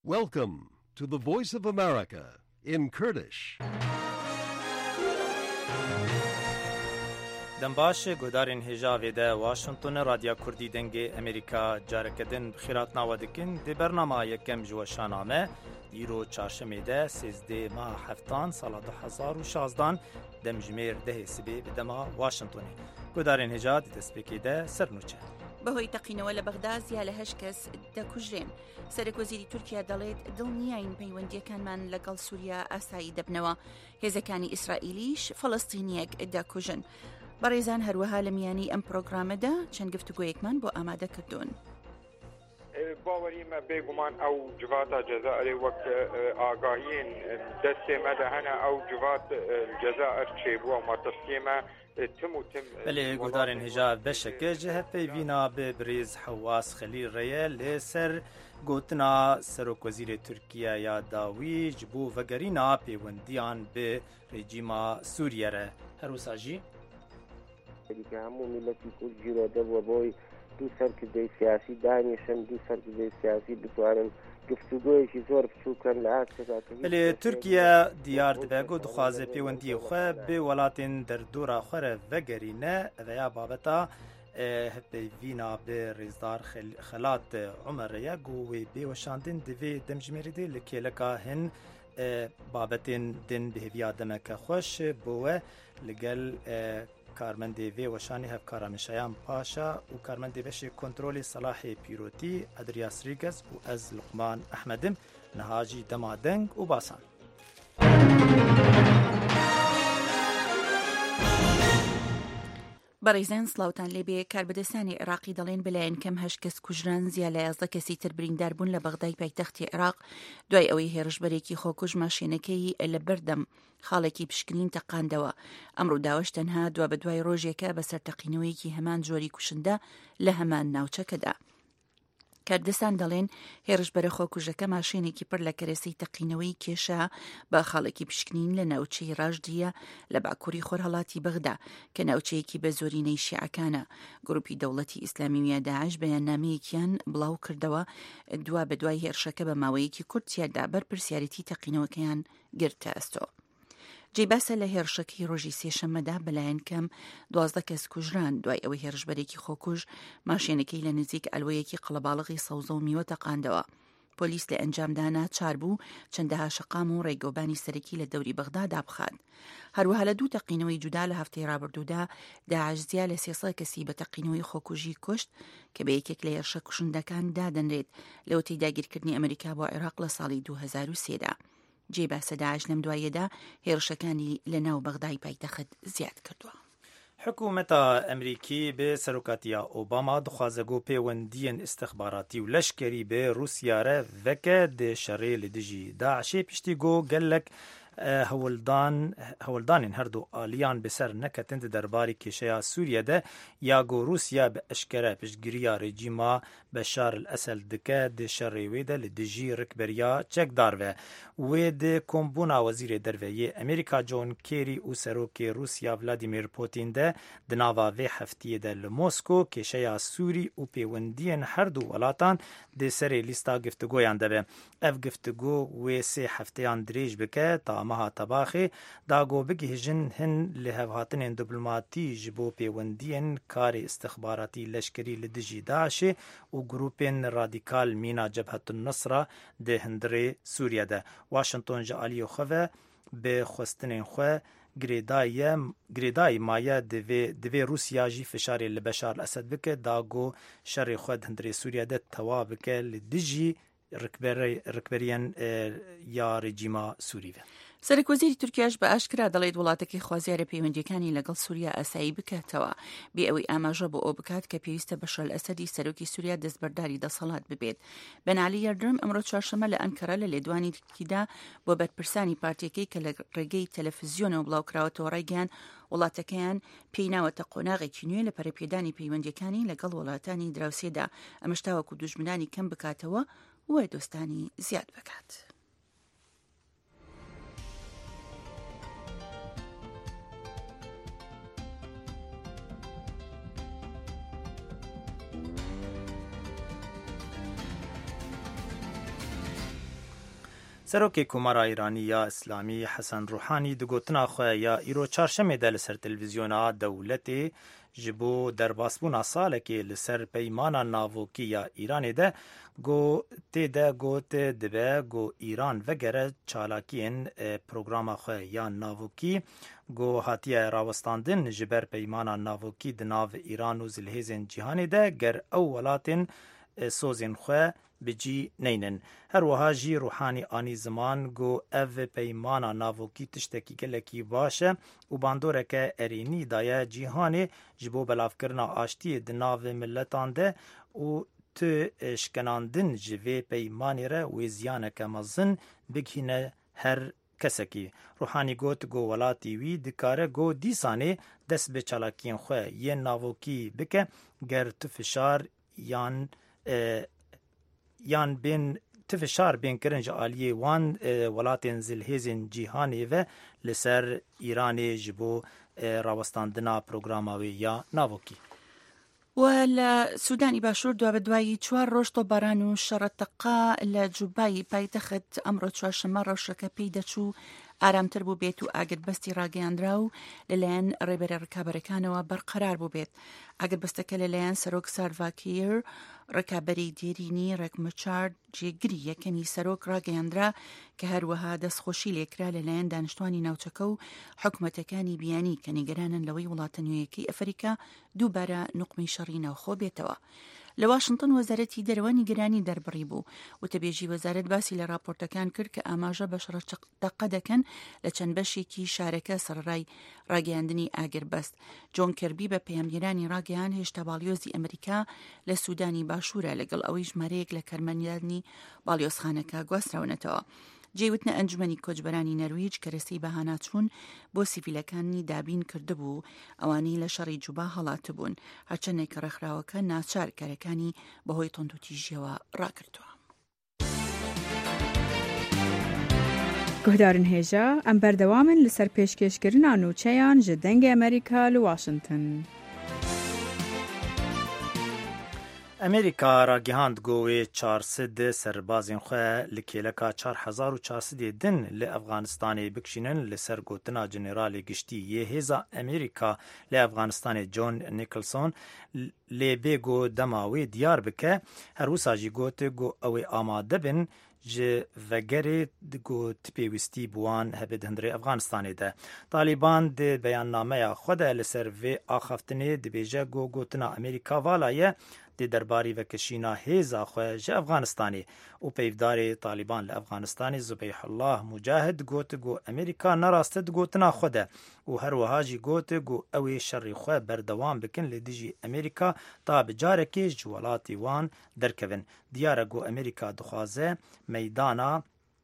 Welcome to the Voice of America in Kurdish. دنباش گودارین هجاوی ده واشنطن رادیو کردی دنگ امریکا جارکدن بخیرات نوادکن دی برنامه یکم جوشانامه دیرو چارشمه ده 13 ماه هفتان سال 2016 دمجمیر ده سبی بدما واشنطنی گودارین هجا دی تسبیکی ده سرنوچه بەهۆی تەقینەوە لە بەغدا زیاد لە 8 کەس دەکوژرێن. سەرۆکوەزیری تورکیا دەڵێت دڵنیاین پەیوەندیەکانمان لەگەڵ سووریا ئاسایی دەبنەوە. هێزەکانی ئیسرائیلیش فەڵەستینیەک دەکوژن. بەڕێزان هەروەها لە میانی ئەم پرۆگرامەدا چەند گفتوگۆیەکمان بۆ ئامادە کردوون. باوەریمە بێگومان ئەو جواتە جەزائری وەک ئاگاهین دەستێ مەدەهەنە ئەو جوات جەزائر چێبووە و مەتەسیێمە بله گودارین هجا بشکه جهت پیوینا به بریز حواس خلیل ریه لسر گوتنا سروک وزیر ترکیه یا داوی جبو وگرینا پیوندیان به رژیم سوریه ره هر وساجی که همو ملتی کرد جیراده و بای دو سرکرده سیاسی دانیشن دو سرکرده سیاسی بتوارن گفتگویشی زور بچوکن بله ترکیه دیار دبگو دخوازه پیوندی خواه به ولاتین در دورا خوره وگرینه ویا بابتا هپیوینا به رزدار خلات عمره گوی به وشاندن دوی دمجمیری دی لکیلکا هن بابتین دن بهویا دمک خوش بوه لگل کارمندی وی وشانی هفکارا مشایان پاشا و کارمندی بشی کنترول صلاح پیروتی ادریاس ریگز و از لقمان احمدم نهاجی دمادنگ و باسان بەڕێزان سلااوان لێبێ کاربەدەستانی عێراقی دەڵێن بەلایەن کەم 8 کەس کوژران زیاد لە 11 کەسی تر بریندار بوون لە بەغدای پایتەختی عێراق دوای ئەوەی هێرشبەرێکی خۆکوژ ماشینەکەی لە بەردەم خاڵێکی پشکنین تەقاندەوە. ئەمڕۆ داوەش تەنها دوا بە دوای ڕۆژێکە بەسەر تەقینەوەیەکی هەمان جۆری کوشندە لە هەمان ناوچەکەدا. کاردەستان دەڵێن هێرشبەرە خۆکوژەکە ماشینێکی پڕ لە کەرەسەی تەقینەوەی کێشە بە خاڵێکی پشکنین لە ناوچەی ڕاشدیە لە باکووری خۆرهەڵاتی بەغدا کە ناوچەیەکی بە زۆرینەی شیعەکانە. گروپی دەوڵەتی ئیسلامیە داعش بەیاننامەیەکیان بڵاو کردەوە دوا بە دوای هێرشەکە بە ماوەیەکی کورتیادا بەر پرسیارەتی تەقینەوەکەیان گرتە ئەستۆ. جێباسە لە هێرشەکەی ڕۆژی سێشەممەدا بەلایەن کەم 12 کەس کوژران دوای ئەوەی هێرشبەرێکی خۆکوژ ماشینەکەی لە نزیک ئەلوەیەکی قەڵەباڵغی سەوزە و میوە تەقاندەوە. پۆلیس لە ئەنجامدانا چار بوو چەندەها شەقام و ڕێگۆبانی سەرەکی لە دەوری بەغدا دابخات. هەروەها لە دوو تەقینەوەی جودا لە هەفتەی ڕابردوودا داعش زیاد لە 300 کەسی بە تەقینەوەی خۆکوژی کوشت کە بە یەکێک لە هێرشە کوشندەکان دادەنرێت لەوەی داگیرکردنی ئەمریکا بۆ عێراق لە ساڵی 2003دا. جێباسە داعش لەم دوایەدا هێرشەکانی لە ناو بەغدای پایتەخت زیاد کردووە. حکوومەتە ئەمریکی بێ سەرۆکاتیە ئۆباما دخوازەگۆ پەیوەندیەن استخباراتی و لەشکری بێ رووسیارە veke dê şerê li dijî Daişê piştî got gelek hewildanên her du aliyan bi ser neketin di derbarê kêşeya Sûriyê de ya got Rûsya bi eşkere piştgiriya rejîma Beşar el-Esed dike dê şerê wê de li dijî rikberiya çekdar ve wê di kombûna wezîrê derveyê Amerîka John Kerry û serokê Rûsya Vladimir Putin de di nava vê heftiyê de li Mosko kêşeya Sûrî û pêwendiyên her du welatan dê serê lîsta giftugoyan debe. Ev giftugo wê sê hefteyan dirêj bike ta meha tebaxê da got bigihîjin hin li hevhatinên diplomatî ji bo pêwendiyên karê istixbaratî leşkerî li dijî Daişê û grûpên radîkal mîna Cebhetun Nusra di hundirê Sûriye de. Washington ji aliyê xwe ve bi xwestinên xwe girêdayî maye divê Rûsya jî fişarê li Beşar el-Esed bike da got şerê xwe di hundirê Sûriye de tewa bike li dijî rikberiyên ya rejîma Sûrî ve. سەرۆکوەزیری تورکیاش بە ئاشکرا دەڵێت وڵاتەکەی خوازیارە پەیوەندیەکانی لەگەڵ سووریا ئاسایی بکاتەوە بێ ئەوەی ئاماژە بۆ ئەو بکات کە پێویستە بەشەر ئەسەدی سەرۆکی سووریا دەستبەرداری دەسەڵات ببێت. بەنالی یاردرم ئەمڕۆ چوارشەمە لە ئەنکەرە لە لێدوانێکیدا بۆ بەرپرسانی پارتیەکەی کە لە ڕێگەی تەلەڤیزیۆنەوە بڵاوکراوەتەوە ڕێگەیان وڵاتەکەیان پێی ناوەتە قۆناغێکی نوێ لە پەرەپێدانی پەیوەندیەکانی لەگەڵ وڵاتانی دراوسێدا ئەمەش تاوەکو دوژمنانی کەم بکاتەوە و دۆستانی زیاد بکات. سروکی کمارا ایرانی یا اسلامی حسن روحانی دگوتنا خواه یا ایرو چارشمه ده لسر تلویزیونا دولتی جبو در باسبونا ساله که لسر پیمانا ناووکی یا ایرانی ده گو تیده گو تیده گو ایران وگره چالاکین پروگراما خواه یا ناووکی گو هاتیه راوستاندن جبر پیمانا ناووکی دناو ایران و زلهیزن جیهانی ده گر اولاتین سوزین خواه بجی نینن هر وها جی روحانی آنی زمان گو او پیمانا ناووکی تشتکی گلکی باشه و باندوره که ارینی دایه جیهانی جبو بلافکرنا آشتی دناو ملتان ده و تو شکناندن جوی پیمانی را و زیانک مزن بگهینه هر کسکی. روحانی گوت گو ولاتی وی دکاره گو دیسانه دست به چالاکین خواه یه ناووکی بکه گر تو فشار یان بین تفشار بین کرنج آلیه وان ولاتین زلهیزین جیهانی و لسر ایرانی جبو راوستاندنا پروگراماوی یا ناووکی. والسوداني باشور دو بدواي چوار روش طبران و شرطقا لجوباي پایتخت امرو چوارشمه روشکه پیدا چو ئارامتر بوو بێت و ئاگربەستی ڕاگەیاندرا و لەلایەن ڕێبەرە ڕکابەرەکانەوە بەرقەرار بوو بێت. ئاگربەستەکە لەلایەن سەرۆک سالڤا-کییر ڕکابەری دێرینی ڕێکمەچار جێگری یەکەمی سەرۆک ڕاگەیاندرا کە هەروەها دەستخۆشی لێکرا لەلایەن دانیشتوانی ناوچەکە و حکومەتەکانی بیانی کە نیگەرانن لەوەی وڵاتە نوێیەکەی ئەفریقا دووبارە نوقمی شەڕی ناوخۆ بێتەوە. لە واشنگتن وەزارەتی دەرەوە نیگەرانی دەربڕی بوو و تەبێژی وەزارەت باسی لە راپۆرتەکان کرد کە ئاماژە بە شەڕەتەقە دەکەن لە چەند بەشێکی شارەکە سەرڕای ڕاگەیاندنی ئاگربەست. جۆن کەربی بە پەیامگەرانی ڕاگەیان هێشتا باڵیۆزی ئەمریکا لە سوودانی باشوورە لەگەڵ ئەوەی ژمارەیەک لە کارمەندانی باڵیۆزخانەکە گواستراونەتەوە. جێوتنە ئەنجومەنی کۆچبەرانی نەرویج کە رەسەی بەهاناچوون بۆ سیڤیلەکانی دابین کردبوو ئەوانەی لە شەڕی جوبا هەڵاتبوون هەرچەندێک کە ڕێکخراوەکە ناچار کارەکانی بەهۆی تۆندوتیژیەوە ڕاکردووە. گوهدارن هێژە ئەم بەردەوامن لەسەر پێشکەشکردنا نوچەیان ji dengê ئەمریکا li Washington. امریکا را گهاند گوی 400 سربازین خواه لکیلکا 4400 دن لأفغانستان بکشینن لسر گوتنا جنرال گشتی یه هیزا امریکا لأفغانستان جون نیکلسون لبیگو دماوی دیار بکه هر وسا جی گوت گو اوی آماده بن جه وگره گو تپیوستی بوان هبید هندری افغانستانی ده. طالبان ده بیان نامه خود لسر و آخفتنی ده بیجه گو گوتنا امریکا والایه ده درباری و کشینا هیزا خواه جه افغانستانی و پیفدار طالبان لافغانستانی زبیح الله مجاهد گوت گو امریکا نراستد گوتنا خوده و هر وهاجی گوت گو اوی شر خواه بردوام بکن لدیجی امریکا تا بجارکی جوالاتی وان درکوین. دیاره گو امریکا دخوازه میدانا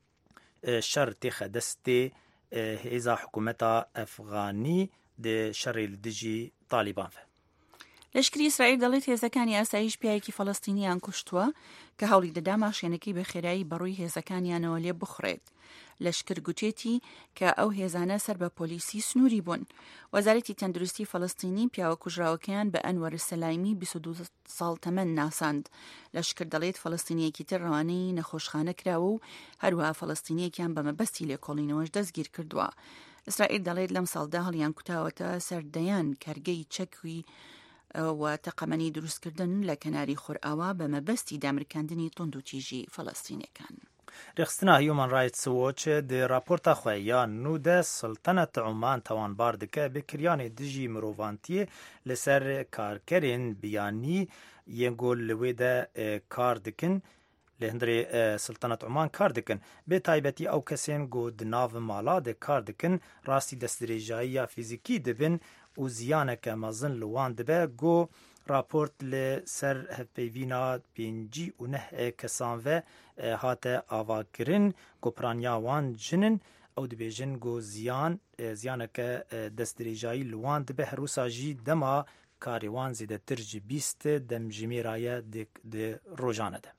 شر تخدستی هیزا حکومتا افغانی ده شر لدیجی طالبان فه. لەشکری ئیسرائیل دەڵێت هێزەکانی ئاسایش پیاوێکی فەڵەستینیان کوشتووە کە هەوڵی دەدا ماشێنەکەی بەخێرایی بەڕووی هێزەکانیانەوە لێ بخڕێت. لەشکر گوتێتی کە ئەو هێزانە سەر بە پۆلیسی سنووری بوون. وەزارەتی تەندروستی فەڵەستینی پیاوە کوژراوەکەیان بە ئەنوەر سەلایمی 22 ساڵ تەمەن ناساند. لەشکر دەڵێت فەڵەستینیەکی تر ڕەوانەی نەخۆشخانە کراوە و هەروەها فەڵەستینیەکیان بە مەبەستی لێکۆڵینەوەش دەستگیر کردووە. ئیسرائیل دەڵێت لەم ساڵدا هەڵیان کوتاوەتە سەردەیان کەرگەی چەکی و تەقەمەنی دروستکردن لە کەناری خۆرئاوا بە مەبەستی دامرکاندنی تۆندوتیژی فەڵەستینیەکان. رخصتنا هیومن رایتس ووچ ده راپورتا خویا نوده سلطنت عمان توانبار دکه بکریان دجی مروانتی لسر کارکرین بیانی ینگول لویده کار دکن لهندری سلطنت عمان کار دکن به تایبەتی ئەو کەسێن گۆ دناو مالا de کار دکن راستی دەستدرێژاییە فیزیکی دبن و زیانەکە مەزن لوان دبه گۆ راپورت لسر هفپیوینا 59 کەسان ve hate avakirin گۆپرانیا وان جنن ئەو dibêjin گۆ زیانەکە دەستدرێژایی لوان dibe her wisa jî dema karê wan zêdetir ji 20 demjimêraya di rojane de.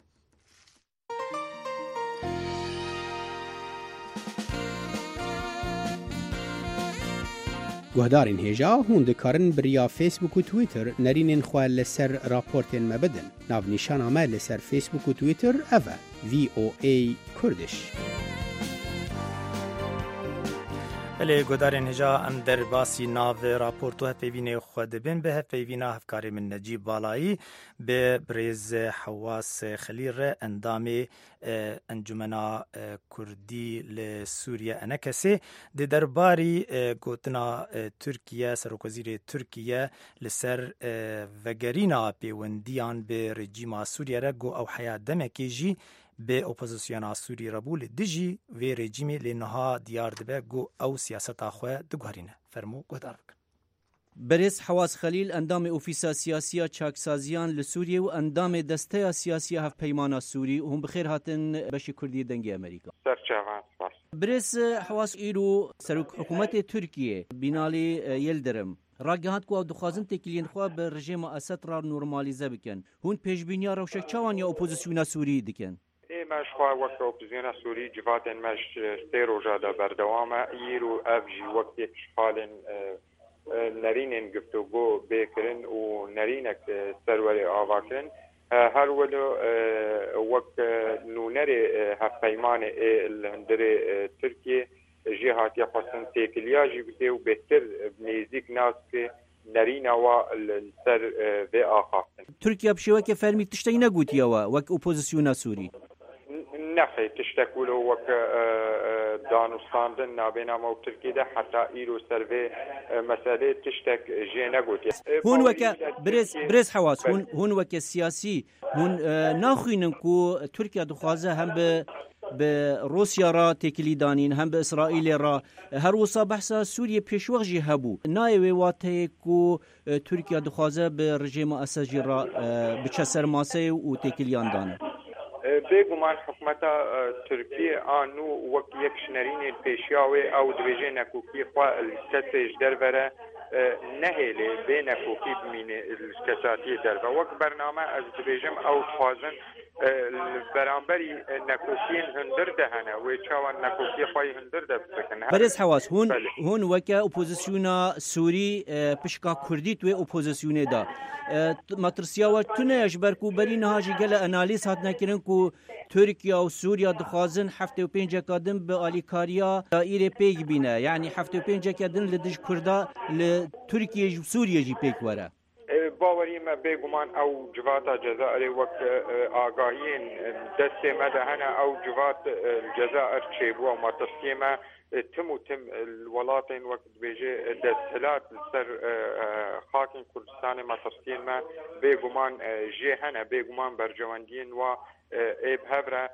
گوهدارین هێژا هون دikarin biriya Facebook û Twitter nerînên xwe li ser raportên me bidin. Navnîşana me li ser Facebook û Twitter ev e VOA Kurdish. لی گودارین هجا ام در باسی ناو راپورتو هفیوین خود بین به هفیوینا هفکاری من نجیب بالایی به بریز حواس خلیل اندام انجمنا کردی لسوریه انکسی ده درباری گوتنا ترکیه سروکوزیر ترکیه لسر وگرینا پیوندیان به رژیم سوریه را گو او حیات دمکی جی به اپوزیسیون سوری ربول دجی و رژیم لنها دیار دبه گو او سیاست آخوه دگوارینه فرمو گودار بکن. برز حواس خلیل اندام اوفیسا سیاسی چاکسازیان لسوریه و اندام دسته سیاسی هف پیمانا سوری و هم بخیر هاتن بشی کردی دنگی امریکا. برز حواس ایرو سروک حکومت ترکیه بینالی یلدرم راگهات کو دخوازن تکلین خو به رژیم اسد را نورمالیزه بکن هون پیشبینیا روشک چوان یا اپوزیسیون سوری دکن مش خوا وقت اپوزیسیون سوری جوات مش ستيرو جادا بردوامه يرو افجي وقت اشغال نرين گفتگو بکرن و نرینک سرور آواکرن هر ولو وقت نونری هفپیمان الهندر ترکیه جهات يخصن تكلياجي بتو بهتر نزيك ناس که نرينا و السر في آخافتن تركيا بشوكة فرمي تشتي نقوتي وك أوبوزيسيون سوري نخي تشتكولو وك دانستاندن نابينا مو تركي ده حتى إيرو سرفي مسألة تشتك جي نقوتي هون وك برز حواس هون وك السياسي هون ناخوينن كو تركيا دخوازه هم به روسیا را تکلی دانین هم به اسرائیل را هر وصا بحثا سوریه پیشوق جی هبو نایوی واته کو ترکیه دخوازه به رژیم اسد را بچه سرماسه و تکلیان دانه بگمان حکومت ترکیه آنو وقت یک شنرین پیشیاوی او دویجه نکوکی خواه الستج دربره نهیلی به نکوکی بمینه الکساتی دربره وقت برنامه از دویجم او خوازن برانبری نکوکین هندر دهنه و چاوان نکوکی خواهی هندر ده بکنه برز حواس هون وکا اپوزیسیونا سوری پشکا کردی توی اپوزیسیونه دا مطرسیا و تونه اجبرکو بری نهاجی گل انالیز هات نکرن کو ترکیه و سوریا دخوازن 75 کادن به آلیکاریا دائره پیگ بینه یعنی 75 کادن لدج کردا لترکیه و سوریا جی پیگ وره باوری ما بگمان او جوات جزائر وقت آگاهین دست مدهنه او جوات الجزائر چیبوا و متصیمه تم الولاتين وقت بيجي دستلات سر خاكن كردستان متصين ما بيغمان جهنه بيغمان برجواندين و ابهبره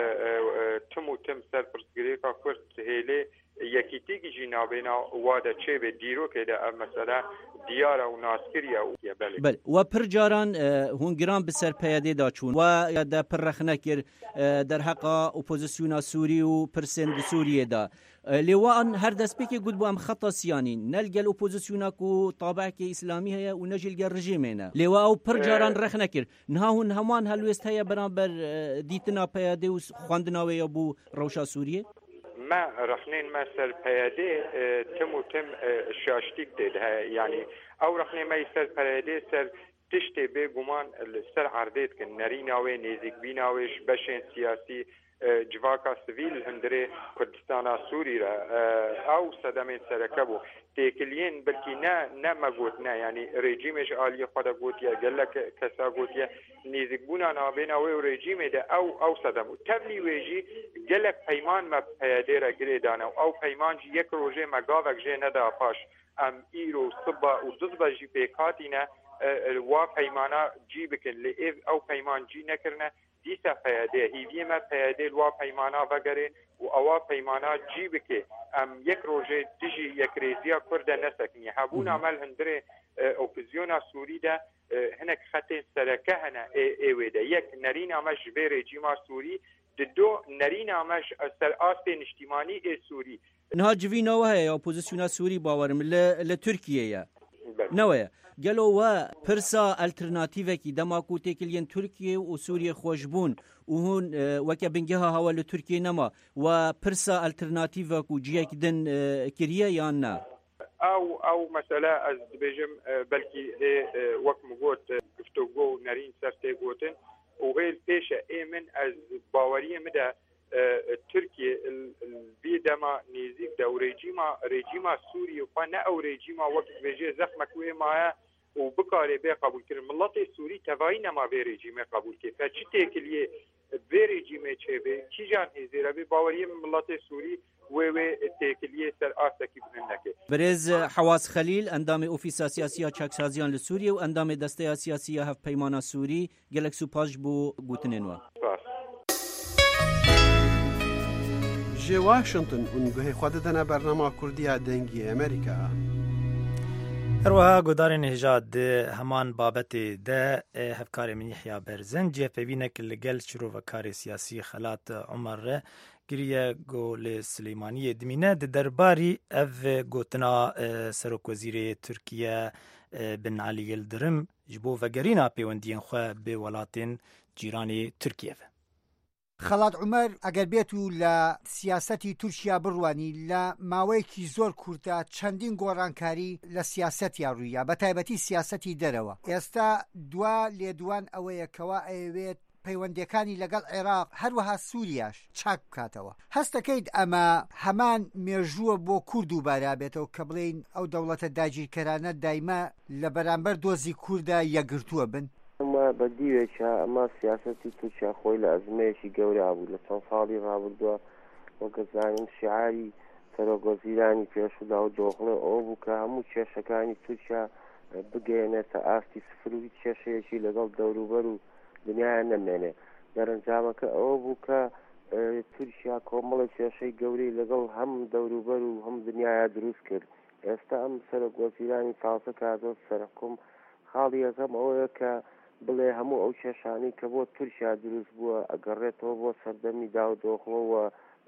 تم سر برسگريكا كرد هيلي یکیتیگی جنابینا واده چه به دیرو که ده مسئله دیاره و ناسکریه و بله و پر جاران هون گران به سر پیاده دا چون و ده پر رخنکر در حقا اپوزیسیونا سوری و پرسند سوریه دا لیوان هر دست پیکی گود بو ام خطا سیانین نلگل اپوزیسیونا کو طابع که اسلامی هیا و نجلگل رژیمینه لیوا او پر جاران رخنکر نها هون همان هلوست هیا برابر دیتنا پیاده و خواندناوی یا بو روشا سوریه ما رخنين ما سر بيادي تم شاشتيك ده يعني او رخنين ما يسر بيادي سر تشتي بگمان سر عرديت كن نريناوي نيزيك بيناويش بشين سياسي جواكا سويل هندري كردستان سوري را او صدمين سركبو تيكلين بلكي نا ما قوتنا يعني ريجيمش آلية خدا قوتيا قلك كسا قوتيا نيزيك بونا نابيناوي وريجيمي ده او صدمو تبلي ويجي قلك پیمان ما پیاديرا قريدانا او پیمان جي يك روجي ما قاوك جي ندا فاش ام ايرو صبا و دزبا جي بيكاتينا وا پیمانا جي بكن لئيف او پیمان جي نكرنا دیسا پیاده هیوی ما پیاده لوا پیمانا وگره و اوا پیمانا جی بکه ام یک روژه دیجی یک ریزیا کرده نسکنی هبون عمل هندره اپوزیونا سوری ده هنک خط سرکه هنه ایویده یک نرین عمش به رژیما سوری دو نرین عمش سر آست نشتیمانی سوری نها جوینا وهي اپوزیسیونا سوری باورم لترکیه نوه گلو و پرسا الترناتیو کی دماکو تکلین ترکیه و سوریه خوشبون و هون وکه بنگها حوالو ترکیه نما و پرسا الترناتیو کو جیک دن کریه یا نه او مساله از بجم بلکی وقت مگوت گفتگو نرین سرته گوتن و هیل پیش ایمن از باوری مده ترکیه بیدما نزیک ده رژیما سوریه و نه او رژیما وقت وجه زخمك وما وبكاري بي قبول كر ملت سوري تواين ما بي رژیم قبول كر فچ تکلیه بي رژیم چبه کی جان هزيره بي باوري ملت سوري و تکلیه سر آسکی بننکه برز حواس خلیل اندام اوفیسا سیاسیا چاکسازیان لسوریه و اندام دسته سیاسیا هف پیمانا سوری گلکسو پاش بو گوتننوا جي واشنطن ونگوهی خود دنا برنامه کردیا دنگی امریکا هروها گودارین هجاد همان بابت ده هفکار من یحیی برزن جه پوینک لگل شروع و کار سیاسی خلات عمر گریه گول سلیمانی دمینه ده درباری او گوتنا سروک وزیر ترکیه بن علی یلدرم جبو وگرینا پیوندین خواه به ولاتین جیرانی ترکیه خەڵات عومەر ئەگەر بێت و لە سیاسەتی تورکیا بڕوانی لە ماوەیەکی زۆر کورتە چەندین گۆڕانکاری لە سیاسەتیا ڕوویە بە تایبەتی سیاسەتی دەرەوە ئێستا دوا لێدوان ئەوەیە کەوا ئەوێت پەیوەندیەکانی لەگەڵ عێراق هەروەها سووریاش چاک بکاتەوە هەستەکەیت ئەمە هەمان مێژووە بۆ کورد و بارابێتەوە کە بڵێن ئەو دەوڵەتە داگیرکەرانە دایمە لە بەرامبەر دۆزی کووردە یەکگرتووە بن ئەمە بەدیوێکە ئەمە سیاسەتی تورکیا خۆی لە ئەزمەیەکی گەورە بوو لە چەند ساڵی ڕابردووە وەگەزانین شیعاری سەرۆکوەزیرانی پێشودا و دۆخڵێ ئەوە بوو کە هەموو کێشەکانی تورکیا بگەێنێتە ئاستی سفر و هیچ کێشەیەکی لەگەڵ دەوروبەر و دنیایە نەمێنێ دەرەنجامەکە ئەوە بوو کە تورکیا کۆمەڵی کێشەی گەورەی لەگەڵ هەم دەوروبەر و هەم دنیایە دروست کرد ئێستا ئەم سەرۆکوەزیرانی تازە کاتۆ سەرحکوم خاڵی یەکەم ئەوەیە کە بڵێ هەموو ئەو کێشانەی کە بۆ تورکیا دروست بووە ئەگەڕێتەوە بۆ سەردەمی داودۆخڵەوە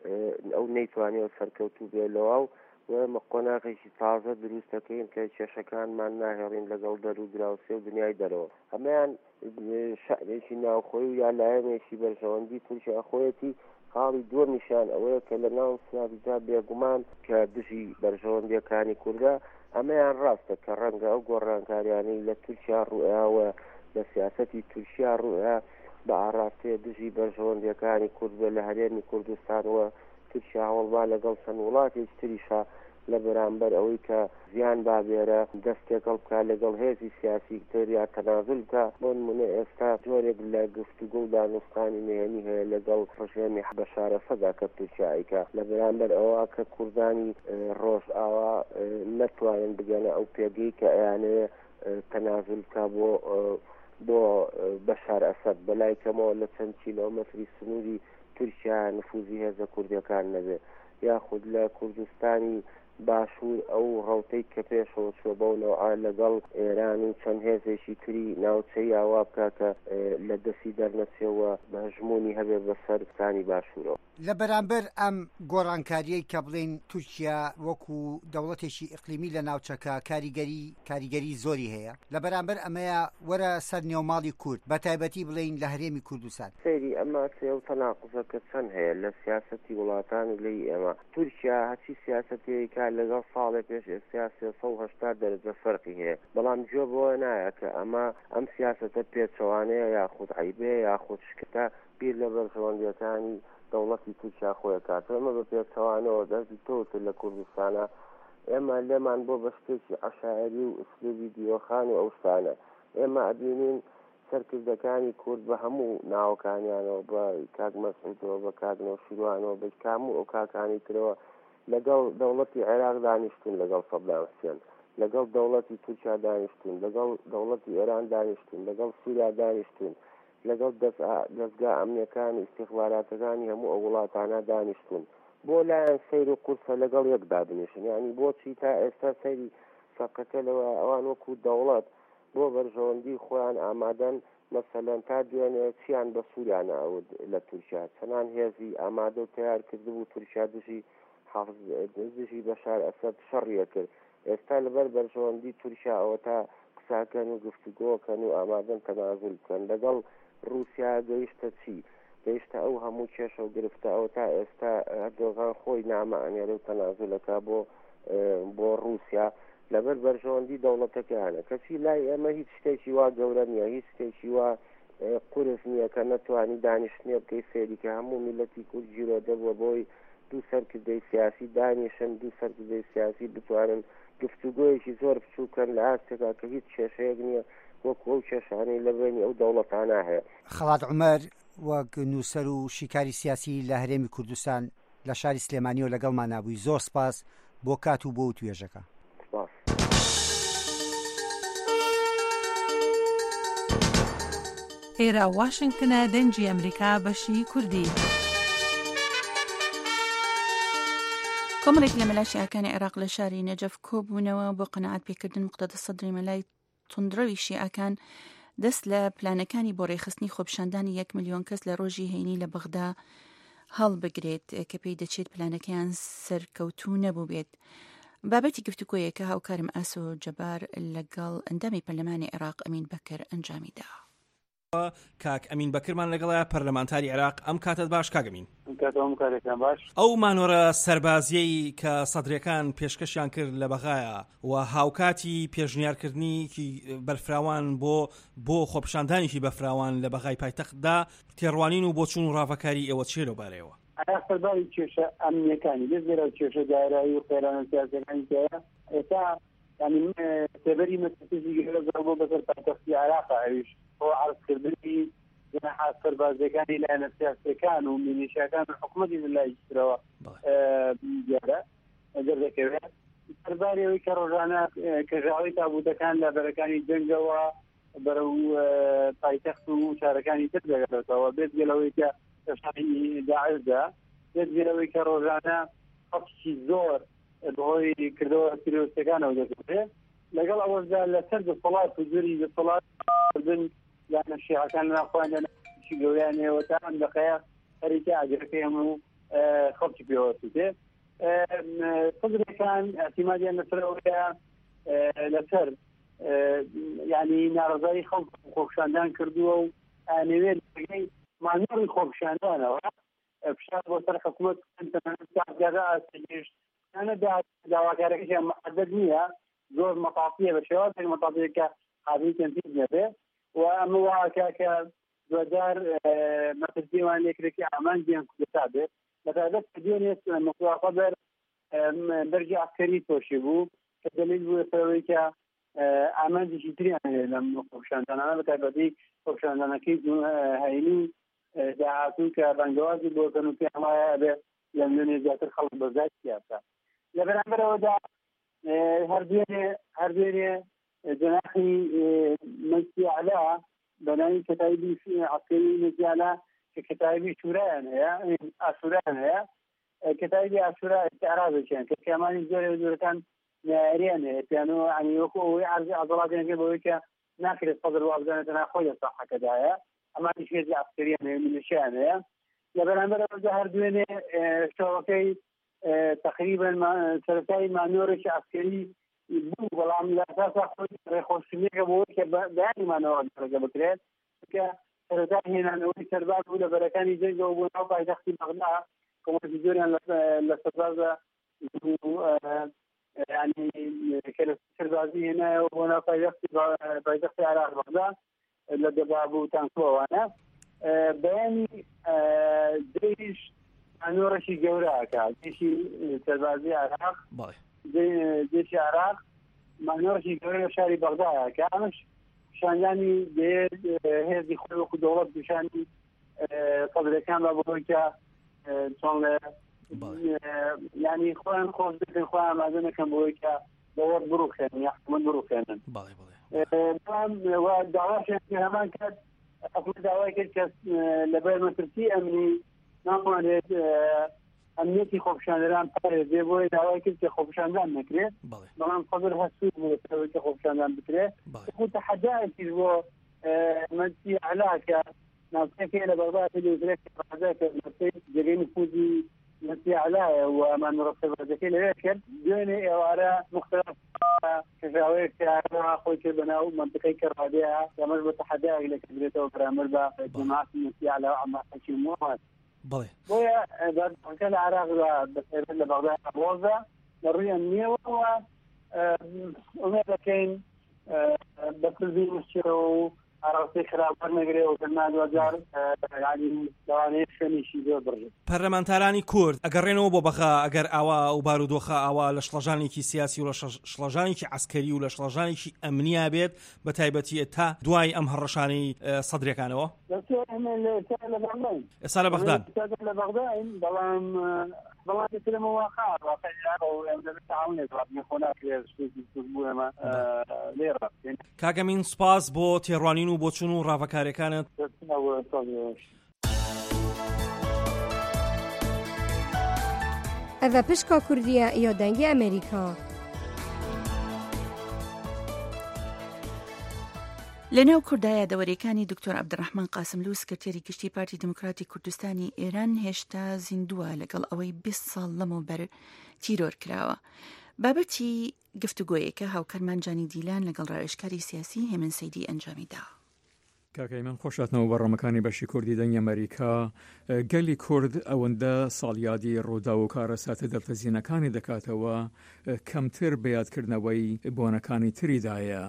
ئەو نەیتوانێت سەرکەوتوو بێلەوە و ئێمە قۆناغێکی تازە دروست دەکەین کە کێشەکانمان ناهێڵین لەگەڵ دەر و دراوسێ و دنیای دەرەوە هەمەیان شەعرێکی ناوخۆی و یا لایەنێکی بەرژەوەندی تورکیا خۆیەتی خاڵی دووەمیشان ئەوەیە کە لە ناو سیاویدا بێگومان کە دژی بەرژەوەندیەکانی کوردە ئەمەیان ڕاستە کە ڕەنگە ئەو گۆڕانکاریانەی لە تورکیا ڕوئیاوە لە سیاسەتی تورکیا ڕوئیا بە ئاراستەیە دژی بەرژەوەندیەکانی کورد بە لە هەرێمی کوردستانەوە تورکیا هەوڵما لەگەڵ چەند وڵاتێک تریشە لە بەرامبەر ئەوەی کە زیان بابێرە دەستێکەڵ بکە لەگەڵ هێزی سیاسی تر یا تەنازل بکە بۆ نمونە ئێستا جۆرێک لە گفتوگۆ و دانوستانی نهێنی هەیە لەگەڵ ڕژێمی بەشار ئەسەدا کە تورکیایکە لە بەرامبەر ئەوە کە کوردانی ڕۆژئاوا نەتوانن بگەنە ئەو پێگەی کە ئەیانەیە تەنازل بکە بۆ بەشار ئەسەد بەلای کەمەوە لە چەند کیلۆمەتری سنووری تورکیا نفوزی هێزە کوردیەکان نەبێ یاخود لە کوردستانی باشوور ئەو ڕەوتەی کە پێشەوە چوە بەونەوە لەگەڵ ئێران و چەند هێزێکی تری ناوچەی ئاوا بکە کە لە دەستی دەرنەچێەوە بە هەژمۆنی هەبێ بەسەر ستانی باشوورەوە لە بەرامبەر ئەم گۆڕانکاریەی کە بڵێن تورکیا وەکو دەوڵەتێکی ئیقلیمی لە ناوچەکە کاریگەری زۆری هەیە لە بەرامبەر ئەمەیە وەرە سەر نێوماڵی کورد بە تایبەتی بڵێن لە هەرێمی کوردستان سەیری ئەمە سێ و تەناقزەکە چەند هەیە لە سیاسەتی وڵاتان و لەی ئێمە تورکیا هەچی سیاسەتەیەکە لەگەڵ ساڵێک پێش ئێستا 380 دەرەجە فەرقی هەیە بەڵام جۆ بۆە نایە کە ئەم سیاسەتە پێچەوانەیە یاخود عیبێ یاخود شکتە بیر لە بەرژەوەندیەکانی دەوڵەتی تورکیا خۆیە کات ئەمە بە پێچەوانەوە دەستی تۆتر لە کوردستانە ئێمە لێمان بۆ بە شتێکی عەشایری و ئوسلوبی دیوەخان و ئەو شتانە ئێمە ئەبینین سەرکردەکانی کورد بە هەموو ناوەکانیانەوە بە کاک مەسعودەوە بە کاک نەوشیروانەوە بە هەموو ئەو کاکانی ترەوە لەگەڵ دەوڵەتی عێراق دانیشتون لەگەڵ سەدام حوسێن لەگەڵ دەوڵەتی تورکیا دانیشتون لەگەڵ دەوڵەتی ئێران دانیشتون لەگەڵ سووریا دانیشتون لەگەڵ دەستگا ئەمنیەکانی استیخباراتەکانی هەموو ئەو وڵاتانە دانیشتون بۆ لایەن سەیر و قورسە لەگەڵ یەکدا بنیشن یعنی بۆچی تا ئێستا سەیری فەقەتە لەوە ئەوان وەکو دەوڵەت بۆ بەرژەوەندی خۆیان ئامادەن مەسەلەن تا دوێنێ چیان بە سووریانە ئەوت لە تورکیا چەنان هێزی ئامادە و تیار کردبوو تورکیا دژی بەشار ئەسەد شەڕیە کرد ئێستا لەبەر بەرژەوەندی تورکیا ئەوە تا قساکەن و گفتوگۆکەن و ئامادەن تەنازل بکەن لەگەڵ رووسیا گەیشتە چی گەیشتە ئەو هەموو کێشە و گرفتە ئەو تا ئێستا ئەردۆغان خۆی نامەئەنێرە و تەنازلەکە بۆ رووسیا لەبەر بەرژەوەندی دەوڵەتەکانە کەچی لای ئێمە هیچ شتێکی وا گەورە نییە هیچ شتێکی وا قورس نییە کە نەتوانی دانیشتنیە بکەی فێری کە هەموو میلەتی کورد جیرۆ دەبووە بۆی دوو سەرکردەی سیاسی دانیشن دوو سەرکردەی سیاسی بتوانن گفتوگۆیەکی زۆر بچووکەن لە ئاستێکا کە هیچ کێشەیەک نییە وەکو ئەو کێشانەی لە بینی ئەو دەوڵەتانە هەیە. خەڵات عومەر وەک نووسەر و شیکاری سیاسی لە هەرێمی کوردستان لە شاری سلێمانی و لەگەڵمان نابووی، زۆر سپاس بۆ کات و بۆ توێژەکە. ئێرە واشنگتنە دەنگی ئەمریکا بەشی کوردی. کۆمەڵێک لە مەلاشیعەکانی عێراق لە شاری نەجەف کۆبوونەوە بۆ قەنەعەت پێکردن مقتەدە سەدری مەلای توندڕەوی شیعەکان دەست لە پلانەکانی بۆ ڕێخستنی خۆپیشاندانی 1 ملیۆن کەس لە ڕۆژی هەینی لە بەغدا هەڵبگرێت کە پێی دەچێت پلانەکەیان سەرکەوتوو نەبوو بێت. بابەتی گفتوگۆیە کە هاوکارم ئاسۆ جەبار لەگەڵ ئەندامی پەرلەمانی عێراق ئەمین بەکر ئەنجامیدا. کاک ئەمین بەکرمان لەگەڵە پەرلەمانتاری عێراق. ئەم کاتت باش کاگەمین. باش. ئەو مانۆرە سەربازیەی کە سەدرەکان پێشکەشیان کرد لە بەغایە و هاوکاتی پێشنیارکردنیکی بەرفراوان بۆ خۆپیشاندانێکی بەفراوان لە بەغای پایتەختدا تێڕوانین و بۆ چوون و ڕاوەکاری ئێوە چێ لەبارەیەوە؟ سەرباری کێشە ئەمنیەکانی لێرە کێشە دارایی و خێرانە سیاسەکانی تەیە ئێستا ینی تێبەری مەسەلەی گەورە بۆ بەسەر پایتەختی عێراق ئەویش بۆ عەرزکردنی جناحات سەربازەکانی لایەنە سیاسیەکان و میلیشیاکان و حکوومەتی لای ترەوە دیارە دەردەکەوێت. سەرباری ئەوەی کە ڕۆژانە کەژاوی تابوتەکان لە بەرەکانی جەنگەوە بەرەو پایتەخت و شارەکانی تر دەگەڕێتەوە بێت گەلەوەی کە شاری داعشدا بێت گەلەوەی کە ڕۆژانە خەڵکی زۆر بەهۆی کردەوە تیرۆریستەکانەوە دەکرێت لەگەڵ ئەوەشدا لەسەر دەسەڵات و جوری دەسەڵاتکردن یانە شیعەکان ناخوایان لەناوی گەوریانەوە تا ئەم دەقەیە هەریکە ئاگرەکەی هەموو خەڵکی پێوەستێ سەدرەکان ئەتیمادیان لەسەرەوەیە لەسەر یعنی ناڕزایی خەڵک خۆپیشاندان کردووە و ئانەوێت لەگەی مانۆڕی خۆپیشاندانەوە فشار بۆ سەر حکوومەت تەمەنگارە ئاستێگەشتانە داواکارەکەیان محدد نییە زۆر مەتاقیە بە شێوازێک مەتاقیەکە قابلی تەنفیذ نەبێ و ئەمە واکە کە دوادار مەترسیوان لێکرێکی ئامانجیان کوردستا بێت لەتابەت دوێنێت مقواقە بەرجی عسکەری تۆشی بوو کە دلیل بوو سەرەوەی کە ئامانجێکی تریان هەیە لەم خۆپیشاندانانە بەتایبەتی خۆپیشاندانەکەی هەینی داهاتوو کە بەنگەوازی بۆکەن و پێیان وایە بێت لە ملیۆنێ زیاتر خەڵک بەزای سیاسە. لە بەرامبەرەوەدا هەردوێنێ جناحی مجلسی عەلا بەناوی کەتایبی عسکەری مجلسی عەلا کە کەتایبی شورایان هەیە ئاشورایان هەیە کەتایبی ئاشورا ئێستیعرابێکیان کە کەمانی زۆرەکان نایاریان هەیە پیانەوە عنی وەکو ئەوەی عەرزی عەزەڵاتیان کرد بەوەی کە ناکرێت سەدر وابزانێتە ناخۆی لە ساحەکەدایە ئەمانی شێتی عسکەریان هەیە میلیشیان هەیە. لە بەرامبەرەوەدا هەردوێنێ شەوەکەی تقریبا سەرەتای مانۆرێکی عسکەری بوو بەڵام لە ئەساسا خۆی ڕێخۆشتنیەکە بۆەوەی کە بەیانی مانەوە دەرەگە بکرێت کە سەرەتای هێنانەوەی سەرباز بوو لە بەرەکانی جەنگەوە بۆ ناو پایتەختی بەغدا کۆمەڵێکی زۆریان لە سەربازە ینی کە لە سەربازی هێنایەوە بۆ ناو پایتەختی عێراق بەغدا لە دەبابوو تانکۆوانە بەیانی دەیش مانۆڕێکی گەورەکە دێشی سەربازی عێراق دێشی عێراق مانۆڕێکی گەورە لە شاری بەغدایە کە ئەمەش پیشاندانی دەیێت هێزی خۆی وەکو دەوڵەت پیشانی سەدرەکان بە بۆی کە چۆن ینی خۆیان خۆش دەکەن خۆیان ئامادە نەکەن بۆی کە دەوڵەت بڕوخێنن یا حکوومەت بڕوخێنن. داواشیان هەمان کات حکوومەت داوای کرد کە لەبەر مەترسی ئەمنی ناتوانێت ئەمنیەتی خۆپیشاندەران پارێزێ بۆی داوای کرد کە خۆپیشاندان نەکرێت بەڵام سەدر هەستوو بوو کە خۆپیشاندان بکرێت تەحەدایەکیش بۆ مەجلسی عەلا کە ناوچەکەی لە بەغدا پێدەوترێت کە جێگەی نفوذی مەجلسی عەلایە و مانۆڕە سەربازەکەی لەوێ کرد دوێنێ ئێوارە مختلف کەژاوەیەک کارەوە خۆی کرد بەناو مەنتقەی کەڕادەیە ئەمەش بە تەحەدایەک لەکردرێتەوە بەرامبەر بە جەماعەتی مەجلسی عەلا و عەماسەکی مواد بۆیە دادگاکە لە عێراقدا بەتایبەت لە بەغدا ئەبوازە لە ڕووی ئەمنیەوە ئومێد دەکەین بە کردی مشتێرەوە و ئاڕاستی خراپەر نەگرێ و نادوجار ینی لەوانەیە شوێنێکی زۆر بڕێ. پەرلەمانتارانی کورد ئەگەڕێنەوە بۆ بەخا ئەگەر ئاوا و بارودۆخە ئاوا لە شڵەژانێکی سیاسی و لە شڵەژانێکی عسکەری و لە شڵەژانێکی ئەمنیا بێت بە تایبەتی تا دوای ئەم هەڕەشانەی سەدرەکانەوە ئێستا لە بەغداد بەڵام بەڵامەوە کاگەمین سپاس بۆ تێڕوانین و بۆ چون و ڕاوەکاریەکانت. ئەڤە پشکا کوردیە یا دەنگی ئەمریکا. لەناو کوردایە دەوەریەکانی دکتۆر عەبدوڕەحمان قاسملوو سکرتێری گشتی پارتی دموکراتی کوردستانی ئێران هێشتا زیندووە لەگەڵ ئەوەی 20 ساڵ لەمەوبەر تیرۆر کراوە. بابەتی گفتوگۆیەکە هاوکارمان جانی دیلان لەگەڵ ڕایشکاری سیاسی هێمن سەیدی ئەنجامیدا. کاکەی من خۆشاتنەوە بەڕەمەکانی بەشی کوردی دەنگی ئەمریکا. گەلی کورد ئەوەندە ساڵیادی ڕوودا و کارەساتە دەرتەزیینەکانی دەکاتەوە کەمتر بەیادکردنەوەی بۆنەکانی تریدایە.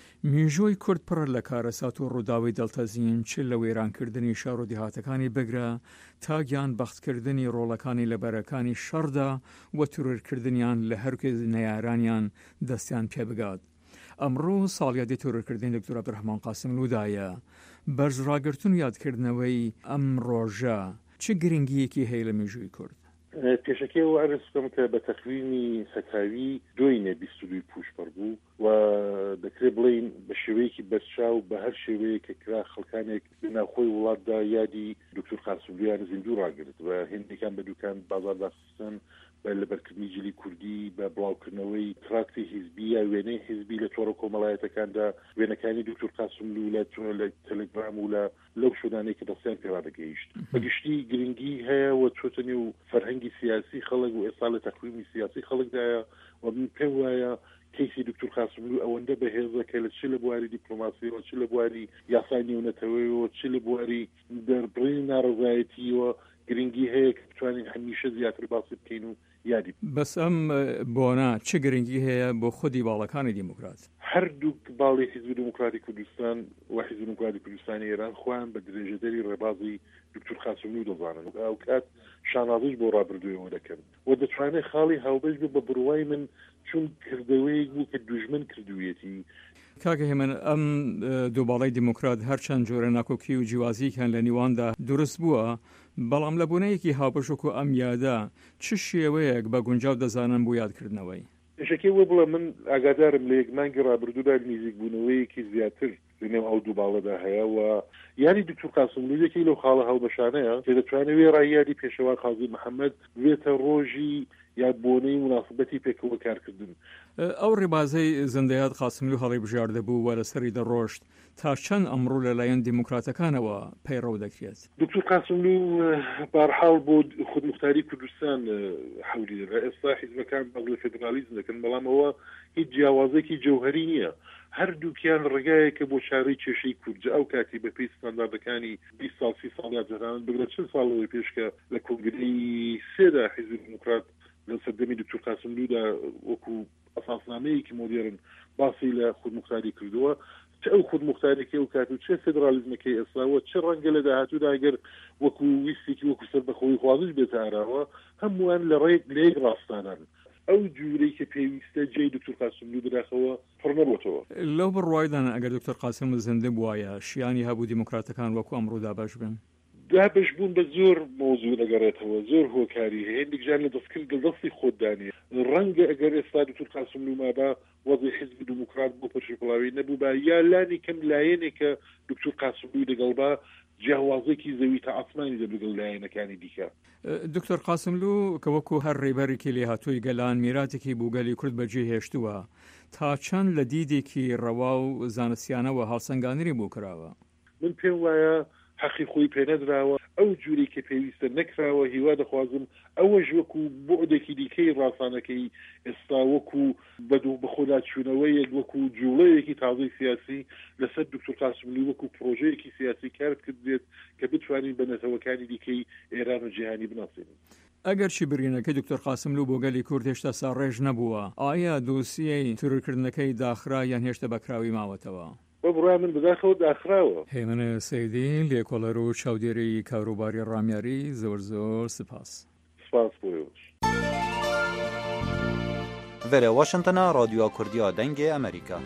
میژۆی کورد پڕ لە کارەسات و ڕووداوی دڵتەزیین چ لە وێرانکردنی شار و دیهاتەکانی بگرە تا گیان بەختکردنی ڕۆڵەکانی لەبەرەکانی شەڕدا و تورورکردنیان لە هەرکێ نەیارانیان دەستیان پێ بگات. ئەمڕۆ ساڵیادی تورورکردنی دکتۆر عەبدوڕەحمان قاسملوودایە. بەرزڕاگرتن و یادکردنەوەی ئەم ڕۆژە چ گرنگیەکی هەیە لە میژۆی کورد؟ پێشەکەی عرض بکەم کە بە تەقویمی سەتاوی دوینە 22 پوشپەر بوو و دەکرێت بڵین بە شێوەیەکی بەرچاو بە هەر شێوەیە کە کرا خەڵکانێک ناوخۆی وڵاتدا یادی دکتۆر قاسملوویان زیندوو ڕاگرت و هێندێکان بە دوکان بازارداخستن بە لەبەرکردنی جلی کوردی بە بڵاوکردنەوەی تراکتی حیزبی یا وێنەی حیزبی لە تۆڕە کۆمەڵایەتەکاندا وێنەکانی دکتۆر قاسملوو لە تەلەگرام و لەو شوێنانەی کە دەستیان پێ ڕادەگەیشت. بەگشتی گرنگی هەیە و چۆتەنێ و فەرهەنگی سیاسی خەڵک و ئێستا لە تەقویمی سیاسی خەڵکدایە و من پێم وایە کەیسی دکتۆر قاسملوو ئەوەندە بەهێزەکە لە چ لە بواری دیپلۆماسیەوە چ لە بواری یاسای نێونەتەوەیەوە چ لە بواری دەربڕینی ناڕزایەتیەوە گرنگی هەیە کە بتوانین هەمیشە زیاتر باسی بکەین و یادی. بەس ئەم بۆنە چ گرنگی هەیە بۆ خودی باڵەکانی دیموکرات؟ هەردوو باڵی حیزب دموکراتی کوردستان و حیزب دموکراتی کوردستانی ئێران خۆیان بە درێژەدەری ڕێبازی دکتۆر قاسملوو دەزانن و ئەو کات شانازیش بۆ ڕابردوویەوە دەکەن و دەتوانێت خاڵی هاوبەش بە بڕوای من چون کردەوەیەک بوو کە دوژمن کردوویەتی. کاکە هێمن ئەم دووباڵی دیموکرات هەرچەند جۆرە ناکۆکی و جیوازیکان لە نیواندا دروست بووە، بەڵام لە بوونەیەکی هاوبەشک و ئەم یادا چ شێوەیەک بە گونجاو دەزانن بۆ یادکردنەوەی؟ شەکەی وە بڵە من ئاگادارم لە یەکمانگی ڕابردوودا نزیک بوونەوەیەکی زیاتر لەنێو ئەو دووباڵەدا هەیە و یاری دکتۆر قاسملوویەکی لەو خاڵە هەڵبەشانەیە کە دەتوانێت وێ ڕایادی پێشەوا قازی محەممەد بێتە ڕۆژی یا بۆنەی مناسبەتی پێکەوە کارکردن. ئەو ڕێبازەی زندەیات قاسملوو هەڵی بژاردە بوو و لەسەری دەڕۆشت تا چەند ئەمڕۆ لەلایەن دیموکراتەکانەوە پەیڕەو دەکرێت. دکتۆر قاسملوو بارحاڵ بۆ خودمختاری کوردستان حەولی دەدا. ئێستا حیزبەکان بەڵ لە فێدرالیزم دەکەن بەڵام ئەوە هیچ جیاوازێکی جەوهەری نییە. هەردووکیان ڕێگایەکە بۆ چارەی کێشەی کوردجە ئەو کاتی بە پێی ستانداردەکانی 20 ساڵ 30 ساڵ یادجاران بگرێت چەند ساڵەوەی پێشکە لە کۆنگرەی سێدا حیزب دموکرات لە سەردەمی دکتۆر قاسملوودا وەکو ئەساسنامەیەکی مۆدێرن باسی لە خودمختاری کردووە. چه ئەو خودمختارێکی ئەو کات و چه فێدرالیزمەکەی ئێستاوە چه ڕەنگە لە داهاتوودا ئەگەر وەکو ویستێکی وەکو سەربەخۆی خوازش بێتە ئاراوە هەمووان لە ڕێک ڕاستانان. ئەو جوورەی کە پێویستە جێی دکتۆر قاسملوو دراخەوە پڕ نەبووەوە. لەو بڕوایدان ئەگەر دکتۆر قاسملوو زنده بووایە شیانی هەبوو دیموکراتەکان وەکو ئەمڕۆدا باش بن؟ دابش بوون بە زۆر مۆزوع دەگەڕێتەوە زۆر هۆکاری هەیە هێندێک جار لە دەستکرد دەستی خۆدانێ ڕەنگە ئەگەر ئێستا دکتۆر قاسملوو مابا وەزی حیزب دموکرات بۆ پەرشەپڵاوی نەبوو با یا لانی کەم لایەنێکە دکتۆر قاسملوو دەگەڵ با جیاوازێکی زەوی تا ئاسمانی دەبگەڵ لایەنەکانی دیکە. دکتۆر قاسملوو کە وەکو هەر ڕێبەرێکی لێهاتووی گەلان میراتێکی بوو گەلی کورد بەجێ هێشتووە تا چەند لە دیدێکی ڕەوا و زانستیانەوە هەڵسەنگانری بوو کراوە. من پێم وایە حەقی خۆی پێنەدراوە ئەو جووری کە پێویستە نەکراوە هیوا دەخوازم ئەوەش وەکو بۆعدێکی دیکەی ڕاستانەکەی ئێستا وەکو بەدوو بەخۆدا چوونەوەیەک وەکو جوڵەیەکی تازەی سیاسی لەسەر دکتۆر قاسملوو وەکو پرۆژەیەکی سیاسی کارت کردێت کە بتوانین بە نەتەوەکانی دیکەی ئێران و جیهانی بناسێنین. ئەگەر چی برینەکەی دکتۆر قاسملوو بۆ گەلی کورد هێشتا ساڕێژ نەبووە ئایا دۆسیەی تورورکردنەکەی داخرا یان هێشتا بەکراوی ماوەتەوە؟ بە بڕای من بەداخەوە داخراوە. هێمنە سەیدی لێکۆڵەر و چاودێری کاروباری ڕامیاری زۆر سپاس. سپاس بۆیەوەش. Vere Washingtona Radyoya Kurdiya Dengê Amerîka.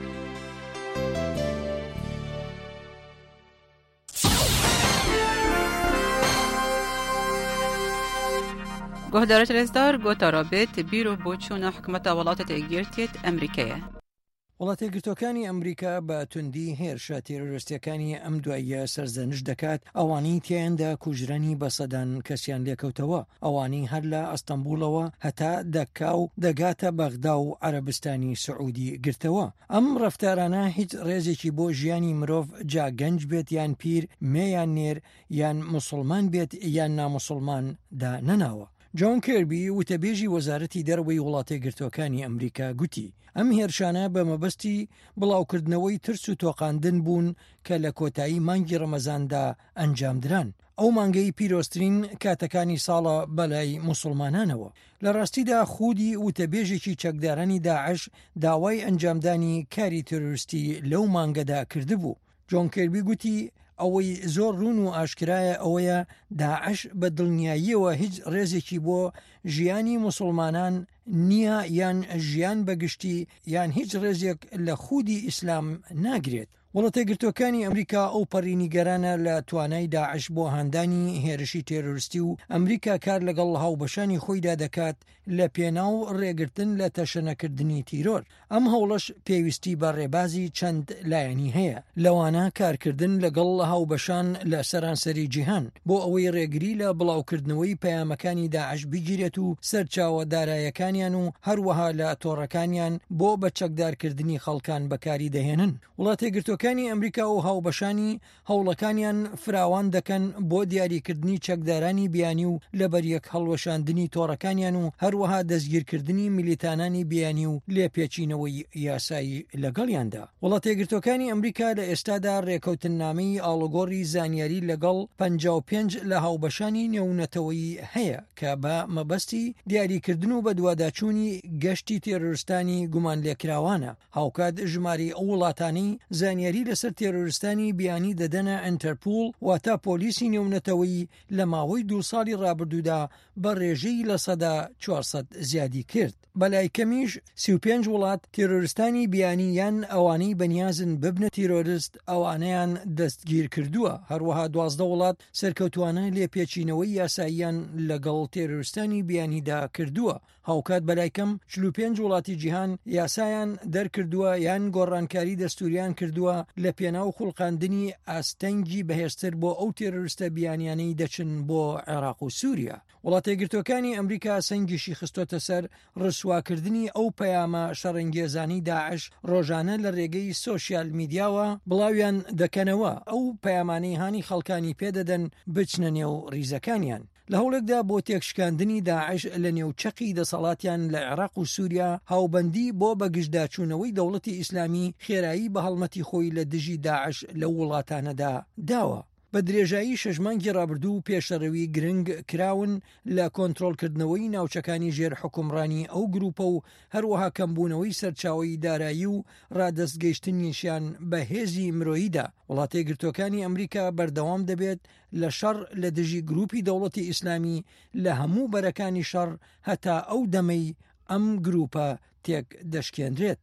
گهدارت رزدار گوتا رابط بیرو بۆچوونە حکومەتە وڵاتە یەکگرتوویەت ئەمریکایە. وڵاتە یەکگرتووەکانی ئەمریکا بە توندی هێرشە تێرۆریستیەکانی ئەم دواییە سەرزەنش دەکات ئەوانەی تیاندا کوژرانی بە سەدان کەسیان لێکەوتەوە ئەوانەی هەر لە ئەستەمبولەوە هەتا دەکا و دەگاتە بەغدا و عەرەبستانی سعودی گرتەوە. ئەم ڕەفتارانە هیچ ڕێزێکی بۆ ژیانی مرۆڤ جا گەنج بێت یان پیر مێیان نێر یان موسڵمان بێت یان ناموسڵمان دا نەناوە. جۆن کێربی وتەبێژی وەزارەتی دەرەوەی وڵاتە یەکگرتووەکانی ئەمریکا گوتی ئەم هێرشانە بە مەبەستی بڵاوکردنەوەی ترس و تۆقاندن بوون کە لە کۆتایی مانگی ڕەمەزاندا ئەنجامدران. ئەو مانگەی پیرۆستترین کاتەکانی ساڵە بەلای موسڵمانانەوە. لە ڕاستیدا خودی وتەبێژێکی چەکدارانی داعش داوای ئەنجامدانی کاری تۆریستی لەو مانگەدا کردبوو. جۆن کێربی گوتی ئەوەی زۆر ڕوون و ئاشکرایە ئەوەیە داعش بە دڵنیاییەوە هیچ ڕێزێکی بۆ ژیانی موسڵمانان نییە یان ژیان بەگشتی یان هیچ ڕێزێک لە خودی ئیسلام ناگرێت. وڵاتە یەکگرتووەکانی ئەمریکا ئەو پەڕینیگەرانە لە توانای داعش بۆ هاندانی هێرشی تێرۆریستی و ئەمریکا کار لەگەڵ هاوبەشانی خۆیدا دەکات لە پێناو ڕێگرتن لە تەشەنەکردنی تیرۆر. ئەم هەوڵەش پێویستی بە ڕێبازی چەند لایەنی هەیە لەوانە کارکردن لەگەڵ هاوبەشان لە سەرانسەری جیهان بۆ ئەوەی ڕێگری لە بڵاوکردنەوەی پەیامەکانی داعش بگیرێت و سەرچاوە دارایەکانیان و هەروەها لە تۆڕەکانیان بۆ بە چەکدارکردنی خەڵکان بەکاری دەهێنن. وڵاتە یەکگرتووەکانی ئەمریکا و هاوبەشانی هەوڵەکانیان فراوان دەکەن بۆ دیاریکردنی چەکدارانی بیانی و لەبەریەک هەڵوەشاندنی تۆڕەکانیان و هەروەها دەستگیرکردنی میلیتانانی بیانی و لێپێچینەوەی یاسایی لەگەڵیاندا. وڵاتە یەکگرتووەکانی ئەمریکا لە ئێستادا ڕێکەوتنامەی ئاڵۆگۆڕی زانیاری لەگەڵ 55 لە هاوبەشانی نێونەتەوەی هەیە کە بە مەبەستی دیاریکردن و بە دوواداچوونی گەشتی تێرۆریستانی گومان لێکراوانە. هاوکات ژماری ئەو وڵاتانی زانیاری لەسەر تێرۆریستانی بیانی دەدەنە ئەنتەرپۆل واتە پۆلیسی نێونەتەوەی لە ماوەی 2 ساڵی ڕابردوودا بە ڕێژەی لە سەدا 400 زیادی کرد. بەلای کەمیش 35 وڵات تێرۆریستانی بیانی یان ئەوانەی بەنیازن ببنە تیرۆریست ئەوانەیان دەستگیر کردووە. هەروەها 12 وڵات سەرکەوتوانە لێپێچینەوەی یاساییان لەگەڵ تێرۆریستانی بیانیدا کردووە. هاوکات بەلای کەم 45 وڵاتی جیهان یاسایان دەرکردووە یان گۆڕانکاری دەستوریان کردووە لە پێناو خوڵقاندنی ئاستەنگی بەهێزتر بۆ ئەو تێرۆریستە بیانیانەی دەچن بۆ عێراق و سووریا. وڵاتە یەکگرتووەکانی ئەمریکا سەنگیشی خستۆتە سەر ڕسواکردنی ئەو پەیامە شەڕەنگێزانی داعش ڕۆژانە لە ڕێگەی سۆشیال میدیاوە بڵاویان دەکەنەوە ئەو پەیامانەی هانی خەڵکانی پێدەدەن بچنە نێو ڕیزەکانیان. لە هەوڵێکدا بۆ تێکشکاندنی داعش لە نێوچەقی دەسەڵاتیان لە عێراق و سووریا هاوبەندی بۆ بەگشتداچوونەوەی دەوڵەتی ئیسلامی خێرایی بە هەڵمەتی خۆی لە دژی داعش لە وڵاتانەدا داوە. بە درێژایی 6 مانگی ڕابردوو پێشەڕەوی گرنگ کراون لە کۆنتڕۆلکردنەوەی ناوچەکانی ژێر حکومڕانی ئەو گروپە و هەروەها کەمبوونەوەی سەرچاوی دارایی و ڕادەستگەیشتنیشیان بە هێزی مرۆییدا. وڵاتە یەکگرتووەکانی ئەمریکا بەردەوام دەبێت لە شەڕ لە دژی گروپی دەوڵەتی ئیسلامی لە هەموو بەرەکانی شەڕ هەتا ئەو دەمەی ئەم گروپە تێک دەشکێنرێت.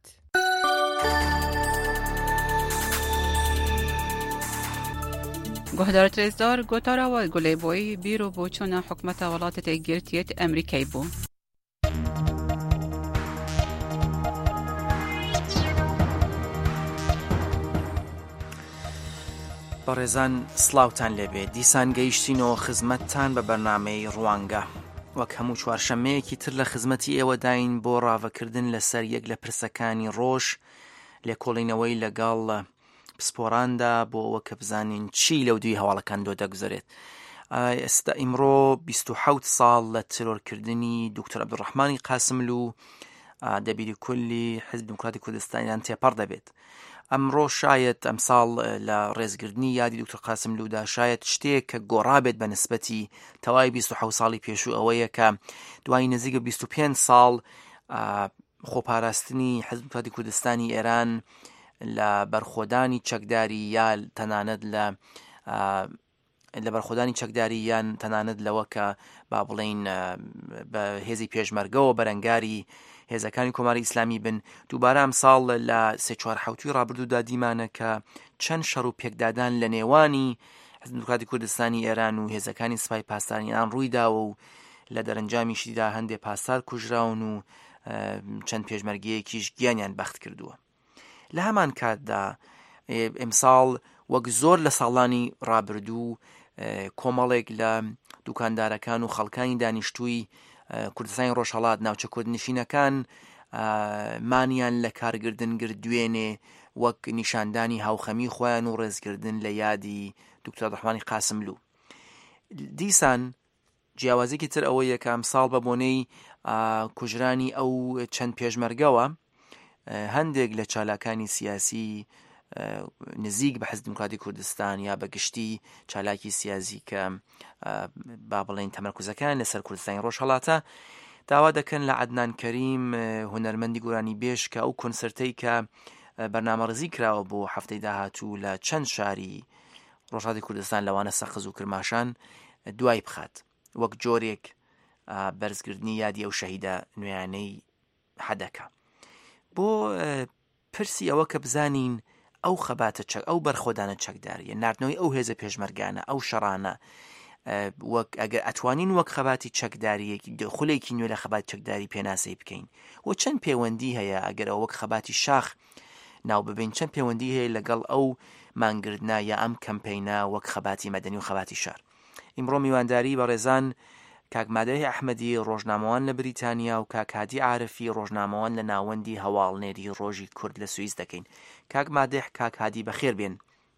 گهدارت رزدار گوتارا و گلی بوی بیرو بۆچوونە حکومەتە وڵاتە یەکگرتوویەت ئەمریکای بوو. بەڕێزان سڵاوتان لێبێ دیسان گەیشتینەوە خزمەتتان بە بەرنامەی ڕوانگە وەک هەموو چوارشەمەیەکی تر لە خزمەتی ئێوە داین بۆ ڕاوەکردن لەسەر یەک لە پرسەکانی ڕۆژ لێکۆڵینەوەی لەگەڵ پسپۆراندا بۆ ئەوە کە بزانین چی لەو دوی هەواڵەکان دۆدەگوزارێت. ئێستا ئیمڕۆ 27 ساڵ لە ترۆرکردنی دکتۆر عەبدوڕەحمانی قاسملو دەبیری کولی حزب دموکراتی کوردستانیان تێپەڕ دەبێت. ئەمڕۆ شایەت ئەمساڵ لە ڕێزگرتنی یادی دکتۆر قاسملودا شایەت شتێک کە گۆڕابێت بە نسبەتی تەواوی 27 ساڵی پێشوو ئەوەیە کە دوای نزیکە 25 ساڵ خۆپاراستنی حزب دموکراتی کوردستانی ئێران لە بەرخۆدانی چەکداری یا تەنانەت لە بەرخۆدانی چەکداری یان تەنانەت لەوە کە با بڵین بە هێزی پێشمەرگەوە بەرەنگاری هێزەکانی کۆماری ئیسلامی بن. دووبارە ئەم ساڵ لە 3-4 ڕابردوودا دیمانە کە چەند شەڕ و پێکدادان لە نێوانی حزب دموکراتی کوردستانی ئێران و هێزەکانی سوپای پاسدارانیان ڕوویداوە و لە دەرەنجامیشیدا هەندێک پاسدار کوژراون و چەند پێشمەرگەیەکیش گیانیان بەخت کردووە. لە هەمان کاتدا ئەمساڵ وەک زۆر لە ساڵانی ڕابردوو کۆمەڵێک لە دوکاندارەکان و خەڵکانی دانیشتووی کوردستانی ڕۆژهەڵات ناوچە کوردنشینەکان مانیان لە کارگردن گردوێنێ وەک نیشاندانی هاوخەمی خۆیان و ڕێزگردن لە یادی دکتۆر عەبدوڕەحمانی قاسملو. دیسان جیاوازێکی تر ئەوەیە کە ئەمساڵ بە بۆنەی کوژرانی ئەو چەند پێشمەرگەوە هەندێک لە چالاکانی سیاسی نزیک بە حزب دموکراتی کوردستان یا بەگشتی چالاکی سیاسی کە با بڵێن تەمەرکوزەکان لەسەر کوردستانی ڕۆژهەڵاتە داوا دەکەن لە عەدنان کەریم هونەرمەندی گۆرانی بێژ کە ئەو کۆنسرتەی کە بەرنامەڕزی کراوە بۆ هەفتەی داهاتوو لە چەند شاری ڕۆژهەڵاتی کوردستان لەوانە سەقز و کرماشان دوای بخات وەک جۆرێک بەرزگردنی یادی ئەو شەهیدە نوێیانەی حەدەکە. بۆ پرسی ئەوە کە بزانین ئەو خەباتە چەک ئەو بەرخۆدانە چەکداریە ناردنەوەی ئەو هێزە پێشمەرگانە ئەو شەڕانە وەک ئەگەر ئەتوانین وەک خەباتی چەکداریەکی خولێکی نوێ لە خەبات چەکداری پێناسەی بکەین و چەند پەیوەندی هەیە ئەگەر ئەو وەک خەباتی شاخ ناو ببین چەند پەیوەندی هەیە لەگەڵ ئەو مانگردنا یا ئەم کەمپەینە وەک خەباتی مەدەنی و خەباتی شار. ئیمڕۆ میوانداری بە ڕێزان کاک مادەی ئەحمەدی ڕۆژنامەوان لە بریتانیا و کاک هادی عارفی ڕۆژنامەوان لە ناوەندی هەواڵنێری ڕۆژی کورد لە سوئیس دەکەین. کاک مادەح کاک هادی بەخێر بێن.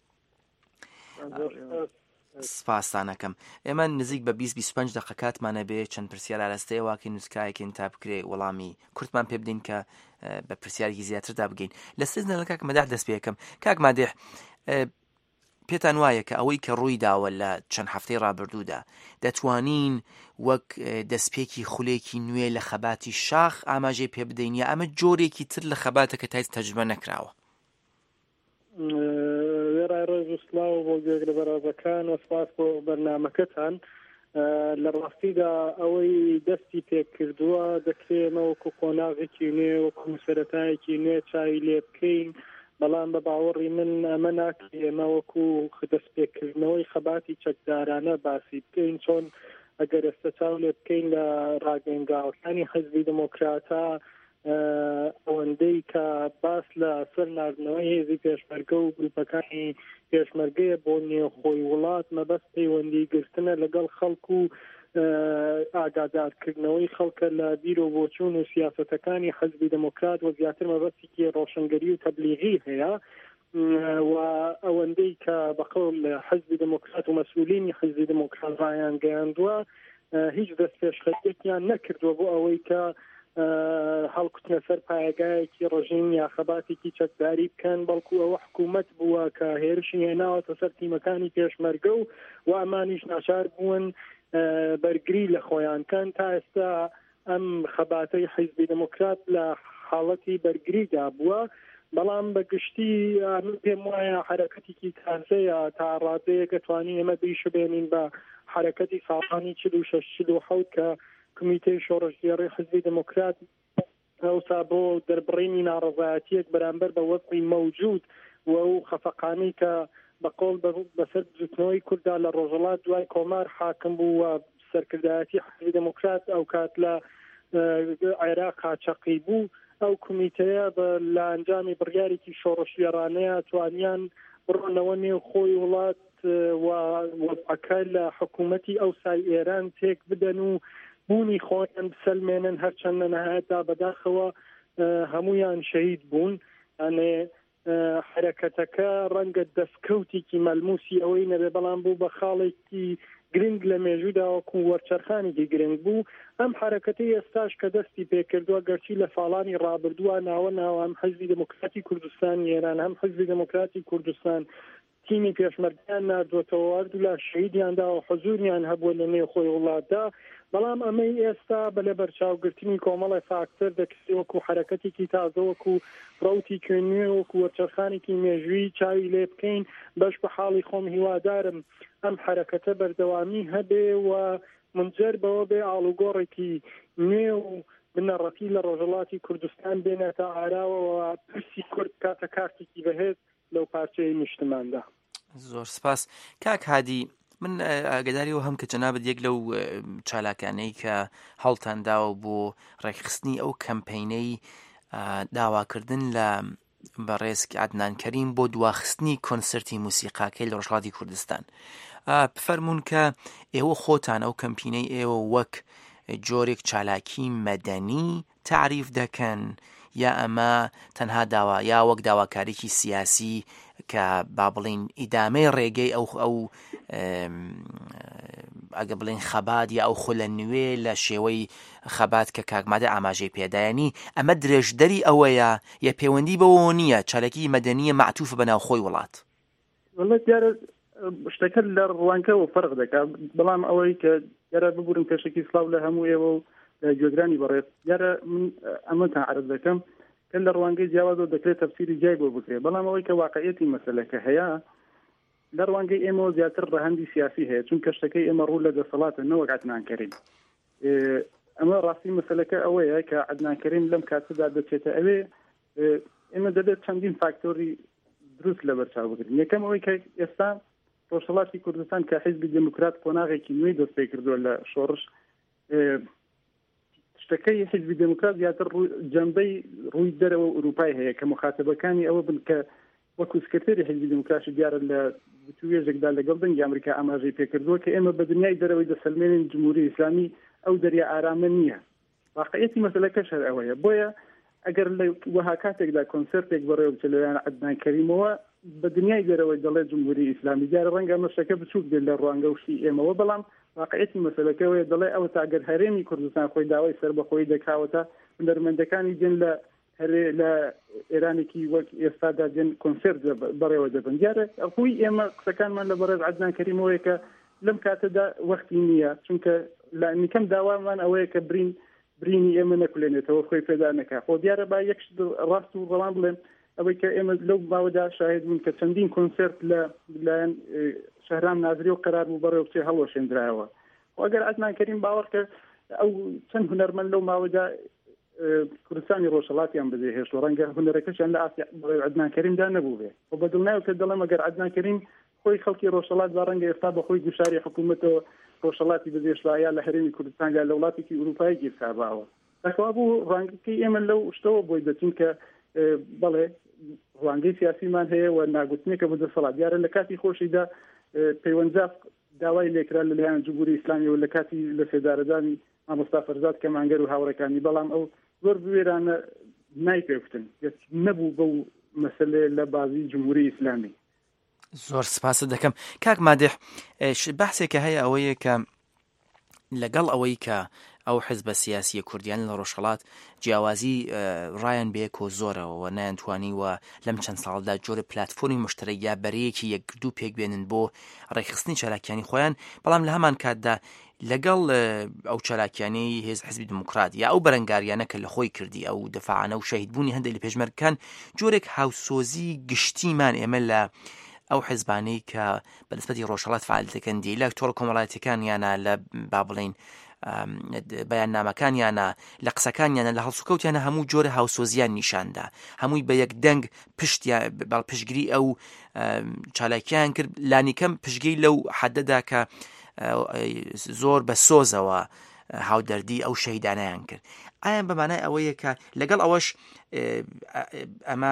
سپاسانەکەم. ئێمە نزیک بە 20-25 دقەکاتمانە بێ چەند پرسیار ئاراستەیە واکەین نووسکایەکەین تا بکرێ وەڵامی کورتمان پێ بدەین کە بە پرسیارێکی زیاتردا بگەین. لە سێزنە لە کاک مادەح دەست پێ یەکەم. کاک مادەح پێتان وایە کە ئەوەی کە ڕووی داوە لە چەند هەفتەی ڕابردوودا دەتوانین وەک دەستپێکی خولێکی نوێ لە خەباتی شاخ ئاماژەی پێ بدەین یا ئەمە جۆرێکی تر لە خەباتە کە تایز تەجربە نەکراوە؟ وێرای ڕێز و سڵاو بۆ گوێگر لە بەڕێزەکان و سپاس بۆ بەرنامەکەتان. لە ڕاستیدا ئەوەی دەستی پێ کردووە دەکرێمە وەکو قۆناغێکی نوێ وەکو سەرەتایەکی نوێ چاوی لێ بکەین، بەڵام بە باوەڕی من ئەمە ناکرێ ئێمە وەکو دەستپێکردنەوەی خەباتی چەکدارانە باسی بکەین، چۆن ئەگەر ئێستا چاو لێ بکەین لە ڕاگەنگاوەکانی حزبی دموکراتە ئەوەندەی کە باس لە سەر ناردنەوەی هێزی پێشمەرگە و گروپەکانی پێشمەرگەیە بۆ نێوخۆی وڵات مەبەست پەیوەندی گرتنە لەگەڵ خەڵکو و ئاگادارکردنەوەی خەڵکە لە بیر و بۆچوون و سیاسەتەکانی حزبی دموکرات و زیاتر مەبەستێکی ڕۆشنگەری و تەبلیغی هەیە و ئەوەندەی کە بەقەول حزبی دموکرات و مەسئولینی حزبی دموکرات ڕایان گەیاندووە هیچ دەست پێشخستێکیان نەکردووە بۆ ئەوەی کە هەڵکوتنە سەر پایەگایەکی ڕژیم یا خەباتێکی چەکداری بکەن، بەڵکو ئەوە حکوومەت بووە کە هێرشی هێناوەتە سەر تیمەکانی پێشمەرگە و ئەمانیش ناچار بوون بەرگری لە خۆیانکەن تا ئێستا ئەم خەباتەی حیزبی دموکرات لە حاڵەتی بەرگریدا بووە، بەڵام بەگشتی پێم وایە حرەکەتێکی تازەیە تا ڕادەیەک دەتوانین ئێمە بیشبێنین بە حرەکەتی ساڵانی 46-47 کە کمیتەی شۆڕژگێڕی حزبی دموکرات ئەوسا بۆ دەربڕینی ناڕەزایەتیەک بەرامبەر بە وەزعی مەوجود و ئەو خەفەقانەی کە بەقۆڵ بەسەر بجوتنەوەی کووردا لە ڕۆژهەڵات دوای کۆمار حاکم بوو و سەرکردایەتی حزبی دموکرات ئەو کات لە عێراق قاچەقی بوو، ئەو کمیتەیە لە ئەنجامی بڕیارێکی شۆڕەشوێڕانەیە توانیان بڕۆنەوە نێو خۆی وڵات و وەزعەکە لە حکوومەتی ئەوسای ئێران تێک بدەن و بوونی خۆیان بسەلمێنن، هەرچەند لە نەهایەتدا بەداخەوە هەمویان شەهید بوون. ئەنێ حرەکەتەکە ڕەنگە دەستکەوتێکی مەلموسی ئەوەی نەبێ، بەڵام بوو بە خاڵێکی گرنگ لە مێژوودا وەکو وەرچەرخانێکی گرنگ بوو. ئەم حرەکەتی ئێستاش کە دەستی پێکردووە گەرچی لە ساڵانی ڕابردووە ناوە هەم حزبی دموکراتی کوردستانی ئێران هەم حزبی دموکراتی کوردستان تیمی پێشمەرگیان نردوێتەوە، هەردوو لا شەهیدیاندا و حەزوریان هەبووە لە نێو خۆی وڵاتدا، بەڵام ئەمەی ئێستا بەلە بەرچاوگرتنی کۆمەڵی فاکتەر دەکسی وەکو حرەکەتێکی تازە وەکو ڕوتی کوێنوێ وەکو وەرچەرخانێکی مێژووی چاوی لێ بکەین بەش بە حاڵی خۆم هیوادارم ئەم حرەکەتە بەردەوامی هەبێ و منجەر بەوە بێ ئاڵوگۆڕێکی نوێ و بنەڕەتی لە ڕۆژهەڵاتی کوردستان بێنێتە ئاراوەوە پرسی کورد کاتە کارتێکی بەهێز لەو پارچەی نیشتماندا. زۆر سپاس کاک هادی، من ئاگداریەوە هەم کە جەنابەت یەک لەو چالاکانەی کە هەڵتانداوە بۆ ڕێکخستنی ئەو کەمپەینەی داواکردن لە بەڕێزکی عەدنان کەریم بۆ دواخستنی کۆنسرتی موسیقاکەی لە ڕۆژهەڵاتی کوردستان. بفەرمونون کە ئێوە خۆتان ئەو کەمپینەی ئێوە وەک جۆرێک چالاکی مەدەنی تعریف دەکەن یا ئەمە تەنها داوا یا وەک داواکاریی سیاسی کە با بڵین ئیدامەی ڕێگەی ئەو ئەگە بڵین خەبات یا ئەو خولە نوێ لە شێوەی خەبات کە کاکمادە ئاماژەی پێدایانی ئەمە درێژدەری ئەوەیە یا پەیوەندی بەوە نییە چالێکی مەدەنیە معتوفە بە ناوخۆی وڵات؟ شتەکە لە ڕوانکەەوە فەرق دەکات، بەڵام ئەوەی کە یارە ببورن پێشێکی سلااو لە هەموو ئێوە و لە گوێگرانی بەڕێت یارە من ئەمەتان عرض دەکەم کە لە ڕوانگەی جیاوازەوە دەکرێت تەفسیری جای بۆ بکرێت، بەڵام ئەوەی کە واقعیەتی مەسەلەکە هەیە لە ڕوانگەی ئێمە زیاتر ڕەهەندی سیاسی هەیە، چونکە شتەکەی ئێمە ڕوو لە دەسەڵاتە نەوەک عەدنان کەریم. ئەمە ڕاستی مەسەلەکە ئەوەیە کە عەدنان کەریم لەم کاتەدا دەچێتە ئەوێ ئێمە دەبێت چەندین فاکتۆری دروست لە بەرچاو بگرین. یەکەم ئەوەی کە ئێستا ڕۆژهەڵاتی کوردستان کە حیزبی دموکرات قۆناغێکی نوێی دەست پێ کردووە لە شۆڕش، شتەکەی حیزبی دموکرات زیاتر جەنبەی ڕووی دەرەوە ئوروپای هەیە کە مخاتبەکانی ئەوە بن کە وەکو سکرتێری حیزبی دموکراتی دیارە لە توێژێکدا لەگەڵ دەنگی ئەمریکا ئاماژەی پێکردووە کە ئێمە بە دنیای دەرەوەی دەسەلمێنین جمهوری ئیسلامی ئەو دەریا ئارامە نییە. واقعیەتی مەسەلەکەش هەر ئەوەیە، بۆیە ئەگەر لە وەها کاتێکدا کۆنسرتێک بەڕێوە بچێت لەلایەن عەدنان کەریمەوە بە دنیای دەرەوەی دەڵێت جمهوری ئیسلامی، دیارە ڕەنگە مەشەکە بچووک بێت لە ڕوانگە وشتی ئێمەوە، بەڵام واقعیەتی مەسەلەکەوەیە دەڵێ ئەوە تاگەر هەرێمی کوردستان خۆی داوای سەربەخۆیی دەکاوەتە هونەرمەندەکانی دێن لە لە ئێرانێکی وەک ئێستادا دێن کۆنسرت بەڕێوە دەبن. دیارە ئەوی ئێمە قسەکانمان لە بەڕێز عەدنان کەریمەوەیە کە لەم کاتەدا وەختی نییە، چونکە لە نیکەم داوامان ئەوەیە کە برینی ئێمە نەکولێنێتەوە خۆی پێدا نەکات. خۆ دیارە با یەک ڕاست و ڕەوان بڵێن ئەوەی کە ئێمە لەو ماوەدا شاهد بوون کە چەندین کۆنسرت لەلایەن شەهرام نازری و قەرار بوو بەڕێوە بچێ هەڵۆشێنرایەوە. ئەگەر عەدنان کەریم باوەڕ کرد ئەو چەند هونەرمەند لەو ماوەدا کوردستانی ڕۆژهەڵاتیان بەجێهێشت و ڕەنگە هونەرەکەشیان لە عەدنان کەریمدا نەبوو بێ و بەدڵنیایە کە دەڵێم ئەگەر عەدنان کەریم خۆی خەڵکی ڕۆژهەڵات با ڕەنگە ئێستا بەخۆی گوشاری حکوومەتەوە ڕۆژهەڵاتی بەجێشتوایە لە هەرێمی کوردستان یا لە وڵاتێکی ئوروپای گیرکاباوە. دەکەوا بوو ڕەنگەکەی ئێمە لەو شتەوە بۆی دەچین کە بەڵێ ڕوانگەی سیاسیمان هەیە و ناگوتنێکە بۆ دەسەڵات. دیارە لە کاتی خۆشیدا پەیوەنجاف داوای لێکرا لەلایەن جمهوری ئیسلامی و لە کاتی لە سێدارەدانی مامۆستا فەرزاد کەمانگەر و هاوڕەکانی، بەڵام ئەو زۆر بوێرانە نایپێفتن نەبوو بەو مەسەلێ لە بازی جمهوری ئیسلامی. زۆر سپاس دەکەم کاک مادح. بەحسێکە هەیە ئەوەیە کە لەگەڵ ئەوەی کە ئەو حزبە سیاسی کوردیان لە ڕۆژهەڵات جیاوازی ڕایان بەیەکۆ زۆرەوە و نایانتوانی وە لەم چەند ساڵدا جۆرە پلاتفۆرمی مشترک یا بەرەیەکی یەکگرتوو پێک بێنن بۆ ڕێکخستنی چالاکیانی خۆیان، بەڵام لە هەمان کاتدا لەگەڵ ئەو چالاکیانەی هێز حزبی دموکرات یا ئەو بەرەنگاریانە کە لە خۆی کردی ئەو دەفاعانە و شەهیدبوونی هەندێک لە پێشمەرگەکان جۆرێک هاوسۆزی گشتیمان ئێمە لە ئەو حزبانەی کە بەنسبەتی ڕۆژهەڵات فعالیتەکەن دی لە تۆڕ کۆمەڵایەتیەکان یانە لە با بڵین بەیاننامەکانیانە لە قسەکانیانە لە هەڵسوکەوتیانە هەموو جۆرە هاوسۆزیان نیشاندا، هەمووی بە یەک دەنگ پشتگیری ئەو چالاکیان کرد، لانیکەم پشتگیری لەو حەدەدا کە زۆر بە سۆزەوە هاودەردی ئەو شەهیدانەیان کرد. ئایا بەمانای ئەوەیە کە لەگەڵ ئەوەش ئەمە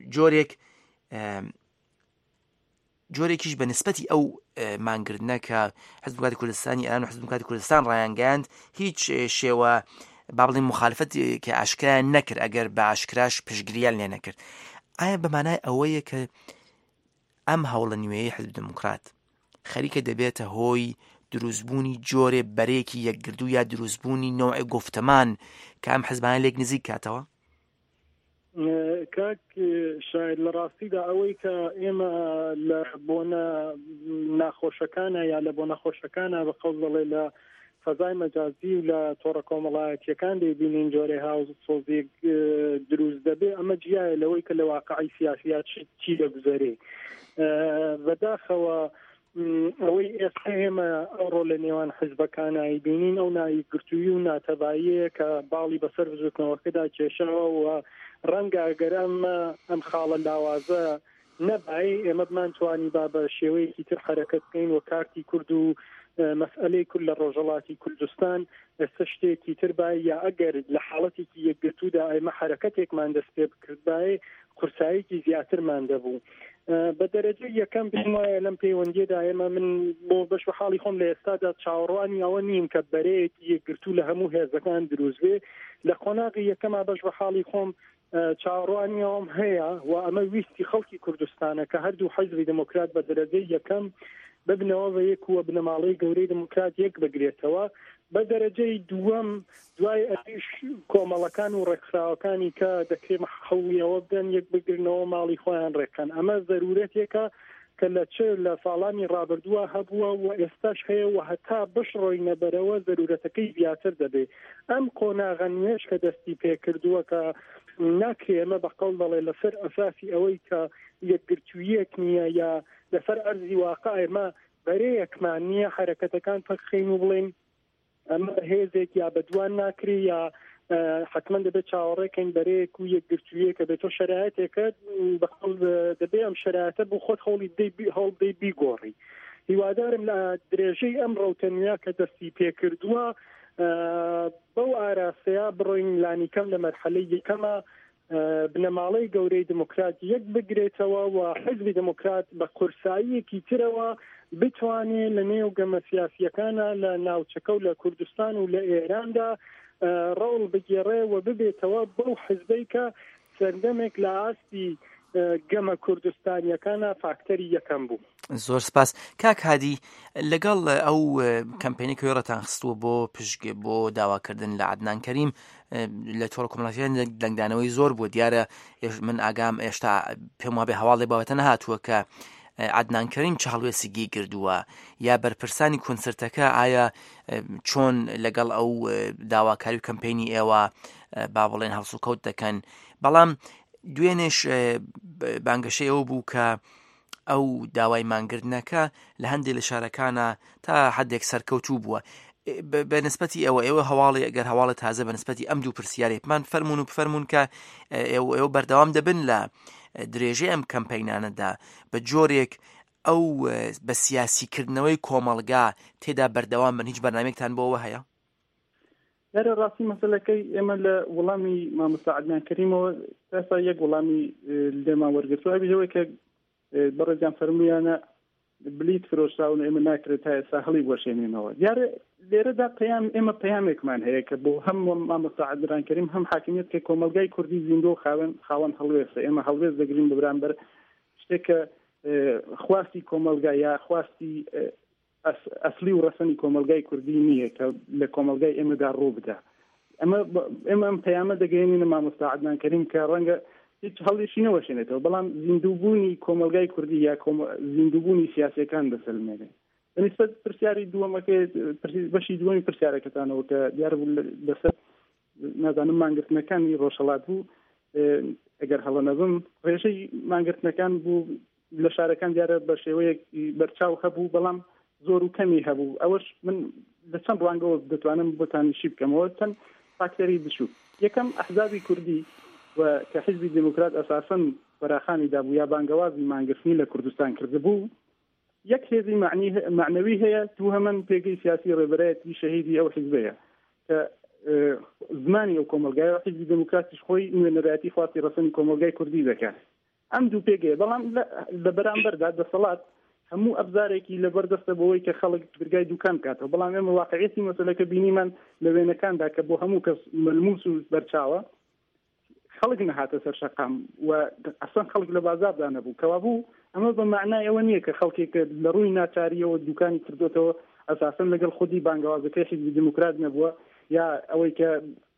جۆرێکیش بە نسبەتی ئەو مانگردنە کە حزب دموکراتی کوردستانی ئێران و حزب دموکراتی کوردستان ڕایانگەاند هیچ شێوە با بڵین مخالفەتی کە ئاشکرایان نەکرد ئەگەر بە ئاشکراش پشتگیریان لێ نەکرد. ئایا بەمانای ئەوەیە کە ئەم هەوڵە نوێیەی حزب دموکرات خەریکە دەبێتە هۆی دروستبوونی جۆرێ بەرەیەکی یەکگرتوو یا دروستبوونی نوعی گفتمان کە ئەم حزبانە لێک نزیک کاتەوە؟ کاک شاید لە ڕاستیدا ئەوەی کە ئێمە لە بۆ ناخۆشەکانە یا لە بۆ نەخۆشەکانە بە قەول دەڵێ لە فەزای مەجازی و لە تۆڕە کۆمەڵایەتیەکان دەبینین جۆرە هاو سۆزێک دروست دەبێ ئەمە جیایە لەوەی کە لە واقعی سیاسیات چی دەگوزارێ بەداخەوە ئەوەی ئێستا ئێمە ئەوڕۆ لە نێوان حزبەکانایی بینین ئەو نایگرتووی و ناتەباییە کە باڵی بەسەر بزوکنەوەکەدا کێشەوە و ڕەنگە ئەگەر ئەم خاڵە لاوازە نەبایی ئێمە بمانتوانی با بە شێوەیەکی تر حرەکەت بکەین و کارتی کورد و مەسئلەی کورد لە ڕۆژەڵاتی کوردستان ئێستا شتێکی تر بای یا ئەگەر لە حاڵەتێکی یەکگرتوودا ئێمە حرەکەتێکمان دەست پێ بکرد بای قورساییکی زیاترمان دەبوو بە دەرەجە یەکەم بیم وایە لەم پەیوەندیەدا ئێمە من بۆ بەش بە حاڵی خۆم لە ئێستادا چاوەڕوانی ئەوە نیم کە بەرەیەکی یەکگرتوو لە هەموو هێزەکان دروست بێ لە قۆناغی یەکەما بەش بە حاڵی خۆم چاوەڕوانی ئەوم هەیە و ئەمە ویستی خەڵکی کوردستانە کە هەردوو حیزبی دموکرات بە دەرەجەی یەکەم ببنەوە بە یەک وە بنەماڵەی گەورەی دموکرات یەک بگرێتەوە بە دەرەجەی دووەم دوای ئەتیش کۆمەڵەکان و ڕێکخراوەکانی کە دەکرێت حەویەوە بدەن یەک بگرنەوە ماڵی خۆیان ڕێکەن ئەمە ضرورەتێکە کە لە ساڵانی ڕابردووە هەبووە و ئێستاش هەیە و هەتا بشڕۆی نەبەرەوە ضرورەتەکەی زیاتر دەبێت ئەم قۆناغە نوێش کە دەستی پێکردووە کە ناکرێ ئەمە بەقەڵ دەڵێ لەسەر ئەساسی ئەوەی کە یەکگرتوویەک نییە یا لەسەر ئەرزی واقع ئێمە بەرەیەکمان نییە حرەکەتەکان پەخین و بڵێن ئەمە هێزێک یا بەدوان ناکری یا حتمما دەبێت چاوەڕێکەین بەرەیەک و یەکگرتوویە کە بێت تۆ شەرایەتێکە بەقەڵ دەبێت ئەم شەرایەتە بۆ خۆت هەڵدەی بیگۆڕی هیوادارم لە درێژەی ئەم ڕەوتەنیا کە دەستی پێکردووە بەو ئاراسەیە بڕۆین لانیکەم لە مەرحەلەی یەکەمە بنەماڵەی گەورەی دموکرات یەک بگرێتەوە و حزبی دموکرات بە قورساییەکی ترەوە بتوانێت لە نێو گەمە سیاسیەکانە لە ناوچەکە و لە کوردستان و لە ئێراندا ڕەوڵ بگێڕێ و ببێتەوە بەو حزبەی کە سەردەمێک لە ئاستی گەمە کوردستانیەکانە فاکتەری یەکەم بوو. زۆر سپاس کاک هادی لەگەڵ ئەو کەمپێنی کە وێڕەتان خستووە بۆ پشتگێ بۆ داواکردن لە عەدنان کەریم لە تۆڕە کۆمەڵایەتیان دەنگدانەوەی زۆر بوو دیارە من ئاگام ئێشتا پێم وابێ هەواڵی بابەتە نەهاتووە کە عەدنان کەریم چ هەڵوێسێکی گردووە یا بەرپرسانی کونسرتەکە ئایا چۆن لەگەڵ ئەو داواکاری و کەمپێنی ئێوە با بڵێن هەڵسوکەوت دەکەن بەڵام دوێنێش بانگەشەی ئەوە بوو کە ئەو داوای مانگردنەکە لە هەندێک لە شارەکانە تا حدێک سەرکەوتوو بووە بە نسبەتی ئێوە هەواڵی ئەگەر هەواڵە تازە بە نسبەتی ئەم دوو پرسیارێکمان فەرمونون کە ئێوە بەردەوام دەبن لە درێژەی ئەم کەمپەینانەدا بە جۆرێک ئەو بە سیاسیکردنەوەی کۆمەڵگا تێدا بەردەوام بن هیچ بەرنامێکتان بۆەوە هەیە؟ یارە ڕاستی مەسەلەکەی ئێمە لە وەڵامی مامۆستا عەدنان کەریمەوە ئێستا یەک وەڵامی لێمان وەرگرتووە ئەوەی کە بەڕێزیان فەرموویانە بلیت فرۆشراون ئێمە ناکرێت تا ئێستا هەڵی وەشێنێنەوە دیارە لێرەدا ئێمە پەیامێکمان هەیە کە بۆ هەم مامۆستا عەدنان کەریم هەم حاکمیت کە کۆمەلگای کوردی زیندۆ خاوەن هەڵوێستە ئێمە هەڵوێست دەگرین بە بەرامبەر شتێکە خواستی کۆمەلگا یا خواستی ئەسلی و ڕەسەنی کۆمەلگای کوردی نییە کە لە کۆمەلگای ئێمەدا ڕوو بدە ئێمە ئەم پەیامە دەگەێنینە مامۆستا عەدنان کەریم کە ڕەنگە هیچ هەڵیشی نەوەشێنێتەوە بەڵام زیندووبوونی کۆمەلگای کوردی یا زیندووبوونی سیاسیەکان دەسەلمێنێ بەنسبەت پرسیاری دووەمەکە بەشی دووەمی پرسیارەکەتانەوە کە دیارە بوو لەسەر نازانم مانگرتنەکانی ڕۆژهەڵات بوو ئەگەر هەڵە نەبم ڕێژەی مانگرتنەکان بوو لە شارەکان دیارە بە شێوەیەک بەرچاو هەبوو بەڵام زۆر و کەمی هەبوو ئەوەش من لە چەند ڕوانگەوە دەتوانم بۆتانیشی بکەمەوە چەند فاکتەری بچوو یەکەم ئەحزابی کوردی و کە حزبی دموکرات ئەساساً فراخانی دابوو یا بانگەوازی مانگرتنی لە کوردستان کردبوو یەک هێزی معنەوی هەیە دووهەمەن پێگەی سیاسی ڕێبەرایەتی شەهیدی ئەو حزبەیە کە زمانی ئەو کۆمەلگایە حزبی دموکراتیش خۆی نوێنەرایەتی خواستی ڕەسەنی کۆمەلگای کوردی دەکات ئەم دوو پێگەیە بەڵام لە بەرامبەردا دەسەڵات هەموو ئەبزارێکی لەبەردەستە بەوەی کە خەڵک برگای دوکان بکاتەوە بەڵام ئێمە واقعیەتی مەسەلەکە بینیمان لە وێنەکاندا کە بۆ هەموو کەس مەلموس و بەرچاوە خەڵک نەهاتە سەر شەقام و ئەسڵان خەڵک لە بازاردا نەبوو کەوا بوو ئەمە بە معنای ئەوە نییە کە خەڵکێکە لە ڕووی ناچاریەوە دوکانی کردوێتەوە ئەساساً لەگەڵ خودی بانگەوازەکەی حیزبی دموکرات نەبووە یا ئەوەی کە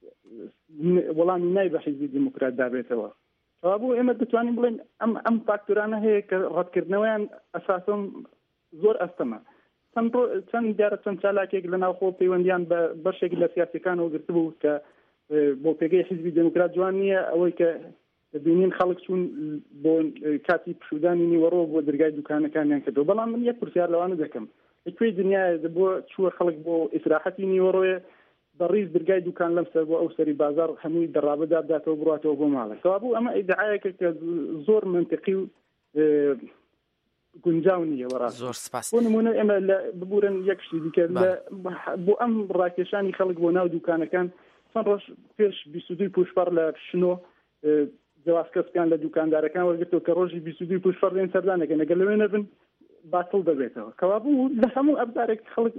وەڵامی نای بە حیزبی دموکرات دابێتەوە بۆ ئێمە دەتوانین بڵێن ئەم فاکتورانە هەیە کە ڕەتکردنەوەیان ئەساساً زۆر ئەستەمە چەند دیارە چەند چالاکێک لە ناوخۆ پەیوەندیان بە بەشێک لە سیاسەکانەوە گرتبوو کە بۆ پێگەی حیزبی دموکرات جوان نییە ئەوەی کە بینین خەڵک چوون بۆ کاتی پشودانی نیوەڕۆ بۆ دەرگای دوکانەکانیان کردەوە. بەڵام من یەک پرسیار لەوانە دەکەم، لەکوێی دنیاە بۆ چووە خەڵک بۆ ئیسراحەتی نیوەڕۆیە بەڕیز دەرگای دوکان لەم سەر بۆ ئەو سەری بازار هەمووی دەڕابەدا بداتەوە بڕاتەوە بۆ ماڵە. کەوابوو ئەمە ئیدعایەکە کە زۆر منطقی و گونجاو نییە. وەڕاست زۆر سپاس. بۆ نمونە ئێمە ببورن یەک شتی دیکە بۆ ئەم ڕاکێشانی خەڵک بۆ ناو دوکانەکان چەند ڕۆژ پێش 22 پوشپەر لە شنۆ جواز کەسکان لە دوکاندارەکان وەرگرتەوە کە ڕۆژی 22 پوشپەر لێن سەردانەکە نەگەر لەوێ نەبن باتڵ دەبێتەوە. کەوابوو لە هەموو ئەبزارێک خەڵک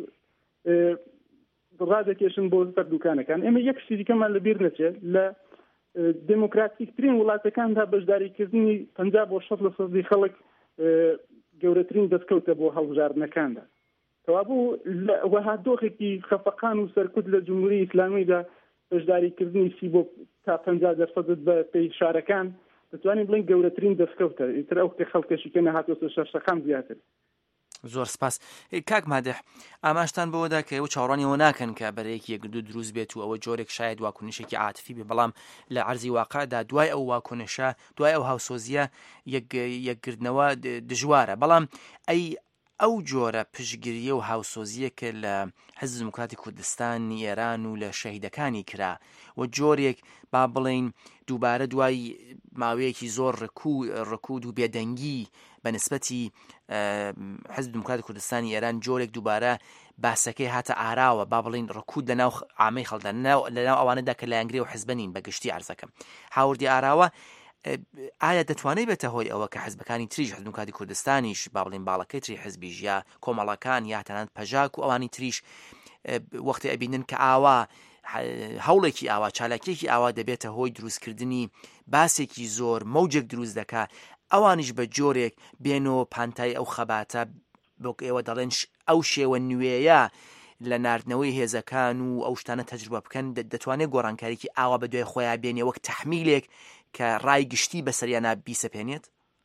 ڕادەکێشن بۆ سەر دوکانەکان. ئێمە یەک شتی دیکەمان لەبیر نەچێت لە دموکراتیکترین وڵاتەکاندا بەشداریکردنی 50% خەڵک گەورەترین دەستکەوتە بۆ هەڵبژاردنەکاندا. کەوابوو وەها دۆخێکی خەفەقان و سەرکوت لە جمهوری ئیسلامیدا بەشداریکردنی 30 بۆ تا 50% بە پێی شارەکان دەتوانین بڵین گەورەترین دەستکەوتە. ئیتر ئەو خەڵکەشی کە نەهاتۆتە شەرشەخان زیاتر. زۆر سپاس. کاک مادح، ئاماشتان بەوەدا کە ئەو چاوەڕانیەوە ناکەن کە بەرەیەکی یەکگردو دروست بێت و ئەوە جۆرێک شاید واکنشێکی عاتفی بێ، بەڵام لە عەرزی واقعدا دوای ئەو واکنشە، دوای ئەو هاوسۆزیە یەکگرتنەوە دژوارە. بەڵام ئەو جۆرە پشتگیریە و هاوسۆزیە کە لە حزب دموکراتی کوردستانی ئێران و لە شەهیدەکانی کرا و جۆرێک با بڵین دووبارە دوای ماوەیەکی زۆر ڕکود و بێدەنگی بەنسبەتی حزب دموکراتی کوردستانی ئێران جۆرێک دووبارە باسەکەی هاتە ئاراوە، با بڵین ڕکود لەناو عامەی خەڵکدا لەناو ئەوانەدا کە لە ئەنگری و حزب نین بەگشتی عەرزەکەم هاوردی ئاراوە. ئایا دەتوانێت بێتە هۆی ئەوە کە حزبەکانی تریش حزب دموکراتی کوردستانیش با بڵین باڵەکەی تری حزبیش یا کۆمەڵەکان یا تەنانەت پەژاک و ئەوانی تریش وەختی ئەبینن کە ئاوا هەوڵێکی ئاوا چالاکیێکی ئاوا دەبێتە هۆی دروستکردنی باسێکی زۆر مەوجێک دروست دەکات، ئەوانیش بە جۆرێک بێنەوە پانتای ئەو خەباتە بۆ ئێوە دەڵێن ئەو شێوە نوێیە لە ناردنەوەی هێزەکان و ئەو شتانە تەجروبە بکەن دەتوانێت گۆڕانکاریکی ئاوا بە دوای خۆیان بێنێ وەک تەحمیلێک کە ڕای گشتی بەسەریانە بیسەپێنێت.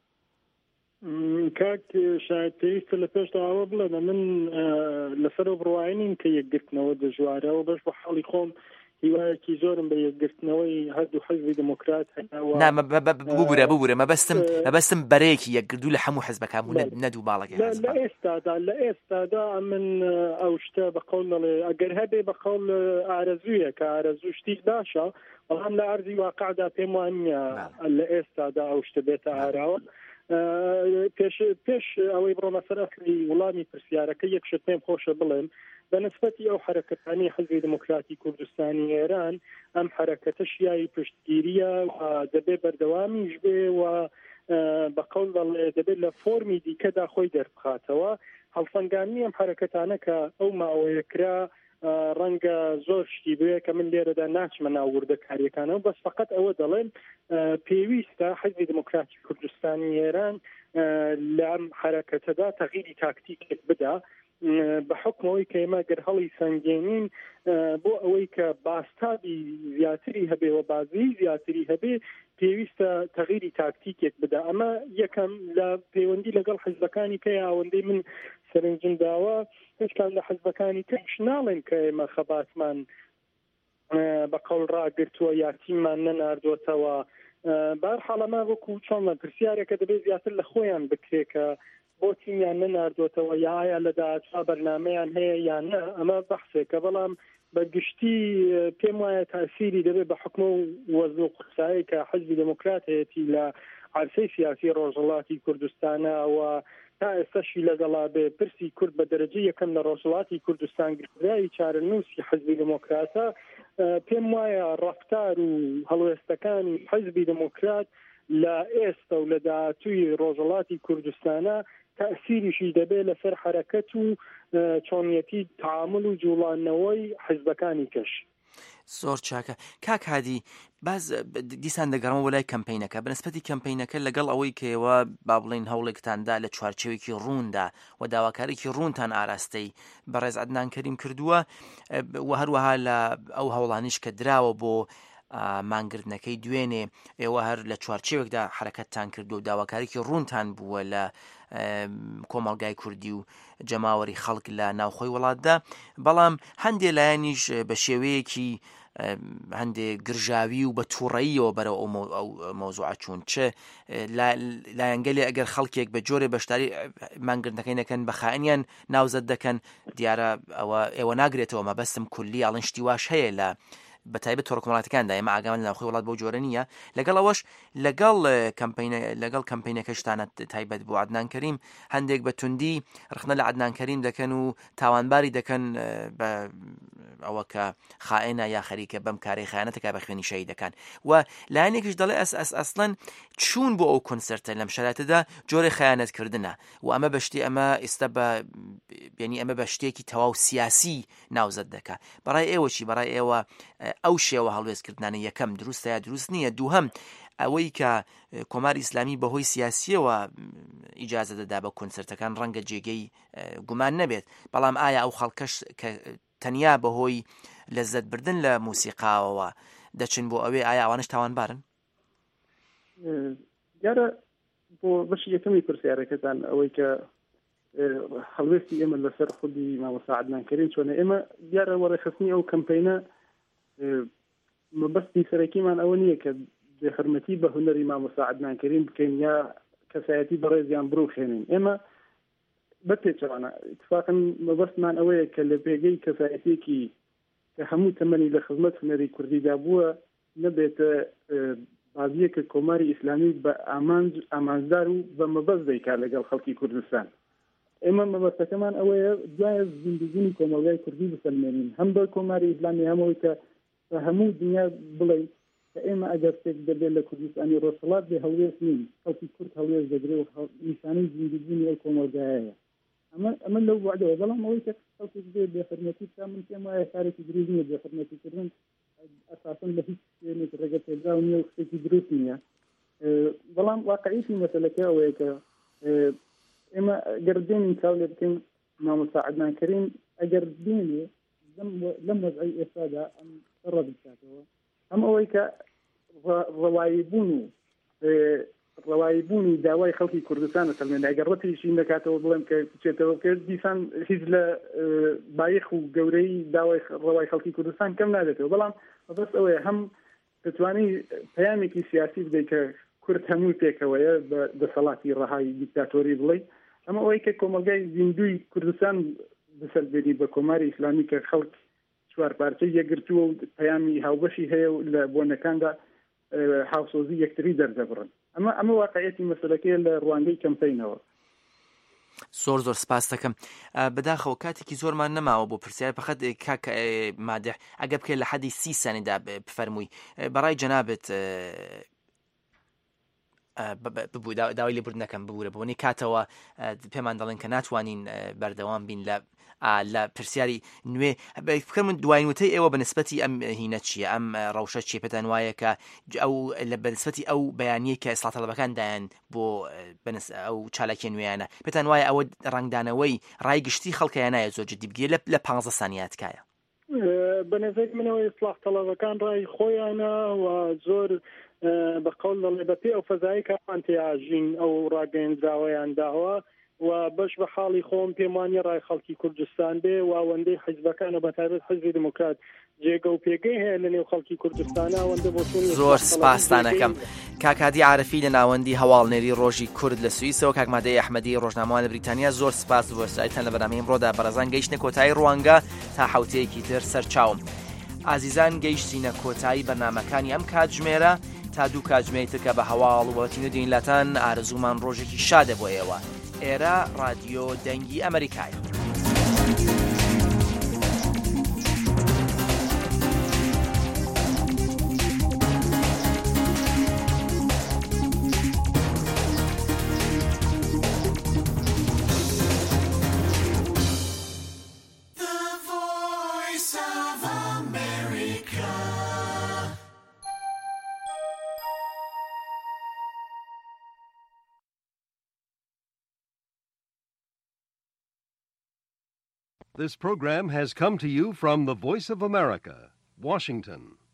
کاک شاید پێویستە لە پێشتەوە بڵێن من لەسەر بڕواینین کە یەکگرتنەوە دەژوارە و بەش بە حاڵی خۆم هیوایەکی زۆرم بە یەکگرتنەوەی هەردوو حزبی دموکرات ببورە مەبەستم بەرەیەکی یەکگردوو لە هەموو حزبەکان نەدوو باڵەکە لە ئێستادا من ئەو شتە بە قەول دەڵێ ئەگەر هەبێ بە قەول ئارەزوویە کە ئارەزوو شتی باشە، بەڵام لە عەرزی واقعدا پێم وانە لە ئێستادا ئەو شتە بێتە ئاراوە. پێش ئەوەی بڕۆمە سەر ئەسلی وڵامی پرسیارەکە یەک شت پێم خۆشە بڵێم بەنسبەتی ئەو حرەکەتانی حزبی دموکراتی کوردستانی ئێران ئەم حرەکەتە شیایی پشتگیریە و دەبێ بەردەوامیش بێ و بە قەول دەڵێ دەبێت لە فۆرمی دیکەدا خۆی دەربخاتەوە. هەڵسەنگاندنی ئەم حرەکەتانە کە ئەو ماوەیە کرا ڕەنگە زۆر شتی بووە کە من لێرەدا ناچمە ناو وردەکاریەکانەوە، بەس فقط ئەوە دەڵێن پێویستە حزبی دموکراتی کوردستانی ئێران لە ئەم حرەکەتەدا تەغییری تاکتیکێک بدا بە حکمەوەی کە ئێمە گەر هەڵی سەنگێنین بۆ ئەوەی کە باستابی زیاتری هەبێ و بازی زیاتری هەبێ پێویستە تەغییری تاکتیکێک بدا. ئەمە یەکەم لە پەیوەندی لەگەڵ حزبەکانی کە ئەوەندەی من سەرنجم داوە هیچکان لە حزبەکانی ترش ناڵێن کە ئێمە خەباتمان بە قەول ڕاگرتووە یا تیممان نەناردووەتەوە. بەهەرحاڵ ئەمە وەکو چۆن پرسیارێکە دەبێت زیاتر لە خۆیان بکرێ کە بۆ تیمیان نەناردووەتەوە یا ئایا لە داهاتوو بەرنامەیان هەیە یان نە، ئەمە بەحسێکە. بەڵام بەگشتی پێم وایە تاسیری دەبێت بە حکمە و وەزن و قورسایی کە حزبی دموکرات هەیەتی لە عەرزەی سیاسی ڕۆژهەڵاتی کوردستانەوە تا ئێستاشی لەگەڵا بێ پرسی کورد بە دەرەجە یەکەم لە ڕۆژهەڵاتی کوردستان گرایی چارەنووسی حزبی دموکراتە. پێم وایە ڕەفتار و هەڵوێستەکانی حزبی دموکرات لە ئێستا و لە داهاتووی ڕۆژهەڵاتی کوردستانە تأثیریشی دەبێت لەسەر حرەکەت و چۆنیەتی تعامل و جوڵانەوەی حزبەکانی کەش. زۆر چاکە. کاک هادی باز دیسان دەگەڕمە وەلای کەمپینەکە بەنسبەتی کەمپینەکە لەگەڵ ئەوەی کەەوە با بڵین هەوڵێکتاندا لە چوارچێوێکی ڕووندا و داواکارێکی ڕوونتان ئاراستەی بەڕێز عەدنان کەریم کردووە و هەروەها لە ئەو هەوڵانیش کە دراوە بۆ مانگرتنەکەی دوێنێ ئێوە هەر لە چوارچێوێکدا حرەکەتتان کرد و داواکاریکی ڕوونتان بووە لە کۆمەڵگای کوردی و جەماوەری خەڵک لە ناوخۆی وڵاتدا، بەڵام هەندێک لایەنیش بە شێوەیەکی هەندێک گرژاوی و بە تووڕەییەوە بەرەو ئەو مۆزوعە چوون چ لایەنگەلێ ئەگەر خەڵکێک بە جۆرێ بەشداری مانگرتنەکەی نەکەن بە خائینیان ناوزەت دەکەن، دیارە ئێوە ناگرێتەوە مەبەستم کولی ئاڵن شتی واش هەیە لە بەتایبەت تۆڕە کۆمەڵاتەکاندا ئێمە ئاگامان لە ناوخۆی وڵات بۆ جۆرە نییە. لەگەڵ ئەوەش لەگەڵ کەمپینەکەشتانە تایبەت بۆ عەدنان کەریم هەندێک بە توندی ڕخنە لە عەدنان کەریم دەکەن و تاوانباری دەکەن بە ئەوە کە خائینە یا خەریکە بەم کارەی خیانەتەکە بە خوێنی شەهیدەکان. و لایەنێکیش دەڵێ ئەسڵەن چوون بۆ ئەو کۆنسەرتە لەم شەرایەتەدا جۆرە خیانەتکردنە و ئەمە بەشتی ئەمە ئێستا یعنی ئەمە بە شتێکی تەواو سیاسی ناوزەت دەکات. بەڕای ئێوە چی؟ بەڕای ئێوە ئەو شێوە هەڵوێستکردنە یەکەم دروستە یا دروست نییە؟ دووهەم ئەوەی کە کۆماری ئیسلامی بەهۆی سیاسیەوە ئیجازە دەدا بە کۆنسەرتەکان ڕەنگە جێگەی گومان نەبێت، بەڵام ئایا ئەو خەڵکەش کە تەنیا بەهۆی لەزەت بردن لە موسیقاوەوە دەچن بۆ ئەوێ ئایا ئەوانش تاوانبارن؟ دیارە بۆ بەشی یەکەمی پرسیارەکەتان ئەوەی کە هەڵوێستی ئێمە لەسەر خودی مامۆستا عەدنان کەریم چۆنە، ئێمە دیارە وەڕێخستنی ئەو کەمپینە مەبەستی سەرەکیمان ئەوە نییە کە بێحرمەتی بە هونەری مامۆستا عەدنان کەریم بکەین یا کەسایەتی بەڕێزیان بڕوخێنین. ئێمە بەتێچوانە اتفاقا مەبەستمان ئەوەیە کە لە پێگەی کەسایەتێکی کە هەموو تەمەنی لە خزمەت هونەری کوردیدا بووە نەبێتە بازیە کە کۆماری ئیسلامی بە ئامانجدار و بە مەبەست دەیکا لەگەڵ خەڵکی کوردستان. ئێمە مەبەستەکەمان ئەوەیە دوایە زیندگینی کۆمەڵگای کوردی بسەلمێنین، هەم بە کۆماری ئیسلامی هەمەوەی کە بە هەموو دنیا بڵێ کە ئێمە ئەگەر شتێک دەبێت لە کوردستانی ڕۆژهەڵات بێ هەڵوێست نین، خەڵکی کورد هەڵوێست دەگرێت و نیشانەی زیندگینی ئەو کۆمەڵگایەیە. ئەمە لەو وعدەوە، بەڵام ئەوەی کە خەڵکی بێحرمەتی بکە من پێم وایە کارێکی دروست نییە. بێحرمەتیکردن ئەساساً لە هیچ شوێنێک ڕێگە پێدراو نییە و شتێکی دروست نییە. بەڵام واقعیەتی مەسەلەکە ئەوەیە کە ئێمە ئەگەر دێنین چاو لێ بکەین مامۆستا عەدنان کەریم ئەگەر دێنێ لەم وەزعی ئێستادا ئەم ڕەت بکاتەوە، ئەم ئەوەی کە ڕەواییبوونی داوای خەڵکی کوردستان سەلمێنە ئەگەر ڕەتیشی نەکاتەوە بڵێم کە بچێتەوە کە دیسان هیچ لە بایەخ و گەورەی داوای ڕەوای خەڵکی کوردستان کەم نادێتەوە، بەڵام بەس ئەوەیە هەم دەتوانی پەیامێکی سیاسی بدەیت کە کورد هەموو پێکەوەیە بە دەسەڵاتی ڕەهای دیکتاتۆری بڵێ، ئەمە ئەوەی کە کۆمەلگای زیندوی کوردستان بسەلبێنی بە کۆماری ئیسلامی کە خەڵک چوار پارچەی یەکگرتووە و پەیامی هاوبەشی هەیە و لە بۆنەکاندا هاوسۆزی یەکتری دەردەبڕن. ئەمە واقعیەتی مەسەلەکەیە لە ڕوانگەی کەمپینەوە. زۆر سپاس دەکەم. بەداخەوە کاتێکی زۆرمان نەماوە بۆ پرسیار فقط کاکە مادح ئەگە بکەیت لە حەدی 30 سانیدا بفەرمووی بەڕای جەنابەت ببوو داوای لێبوردنەکەم ببوورە بۆنی کاتەوە پێمان دەڵێن کە ناتوانین بەردەوام بین لە پرسیاری نوێ. بکەم من دوایینوتەی ئێوە بەنسبەتی ئەم هینە چییە؟ ئەم ڕەوشە چیە؟ پێتان وایە کە ئەو لە بەنسبەتی ئەو بەیانیە کە ئیسڵاح تەڵەبەکان دایان بۆ ئەو چالاکیە نوێیانە، پێتان وایە ئەوە ڕنگدانەوەی ڕایگشتی خەڵکیان نایە زۆر جدی بگیرێت لە 15 سانیات کایە؟ بە نظرێک منەوەی ئیسڵاح تەڵەبەکان ڕای خۆیانە و زۆر بە قەول دەڵێ بەپێ ئەو فەزایی کەوان تێئاژین ئەو ڕاگەیەنراوەیان داوە و بەش بە حاڵی خۆم پێم وانیە ڕای خەڵکی کوردستان بێ و ئەوەندەی حیزبەکانە بەتایبەت حیزبی دموکرات جێگە و پێگەی هەیە لە نێو خەڵکی کوردستانە ئەوەندە بۆ زۆر سپاسدانەکەم. کاکادی عارفی لە ناوەندی هەواڵنێری ڕۆژی کورد لە سوئیسەوە، کاک مادەی ئەحمەدی ڕۆژنامەوان لە بریتانیا، زۆر سپاس بۆ سایتان لە بەرنامەی ئەمڕۆدا. بەڕێزان گەیشتنە کۆتایی ڕوانگە تا حوتەیەکی تر سەرچاوم. ئازیزان گەیشتینە کۆتایی بەرنامەکانی ئەم کاتژمێرە تا دوو کاتژمێری تر کە بە هەواڵ و بەتین و دینلەتان ئارزومان ڕۆژێکی شادە بۆ ئێوە. ئێرە رادیۆ دەنگی ئەمریکای. This program has come to you from the Voice of America, Washington.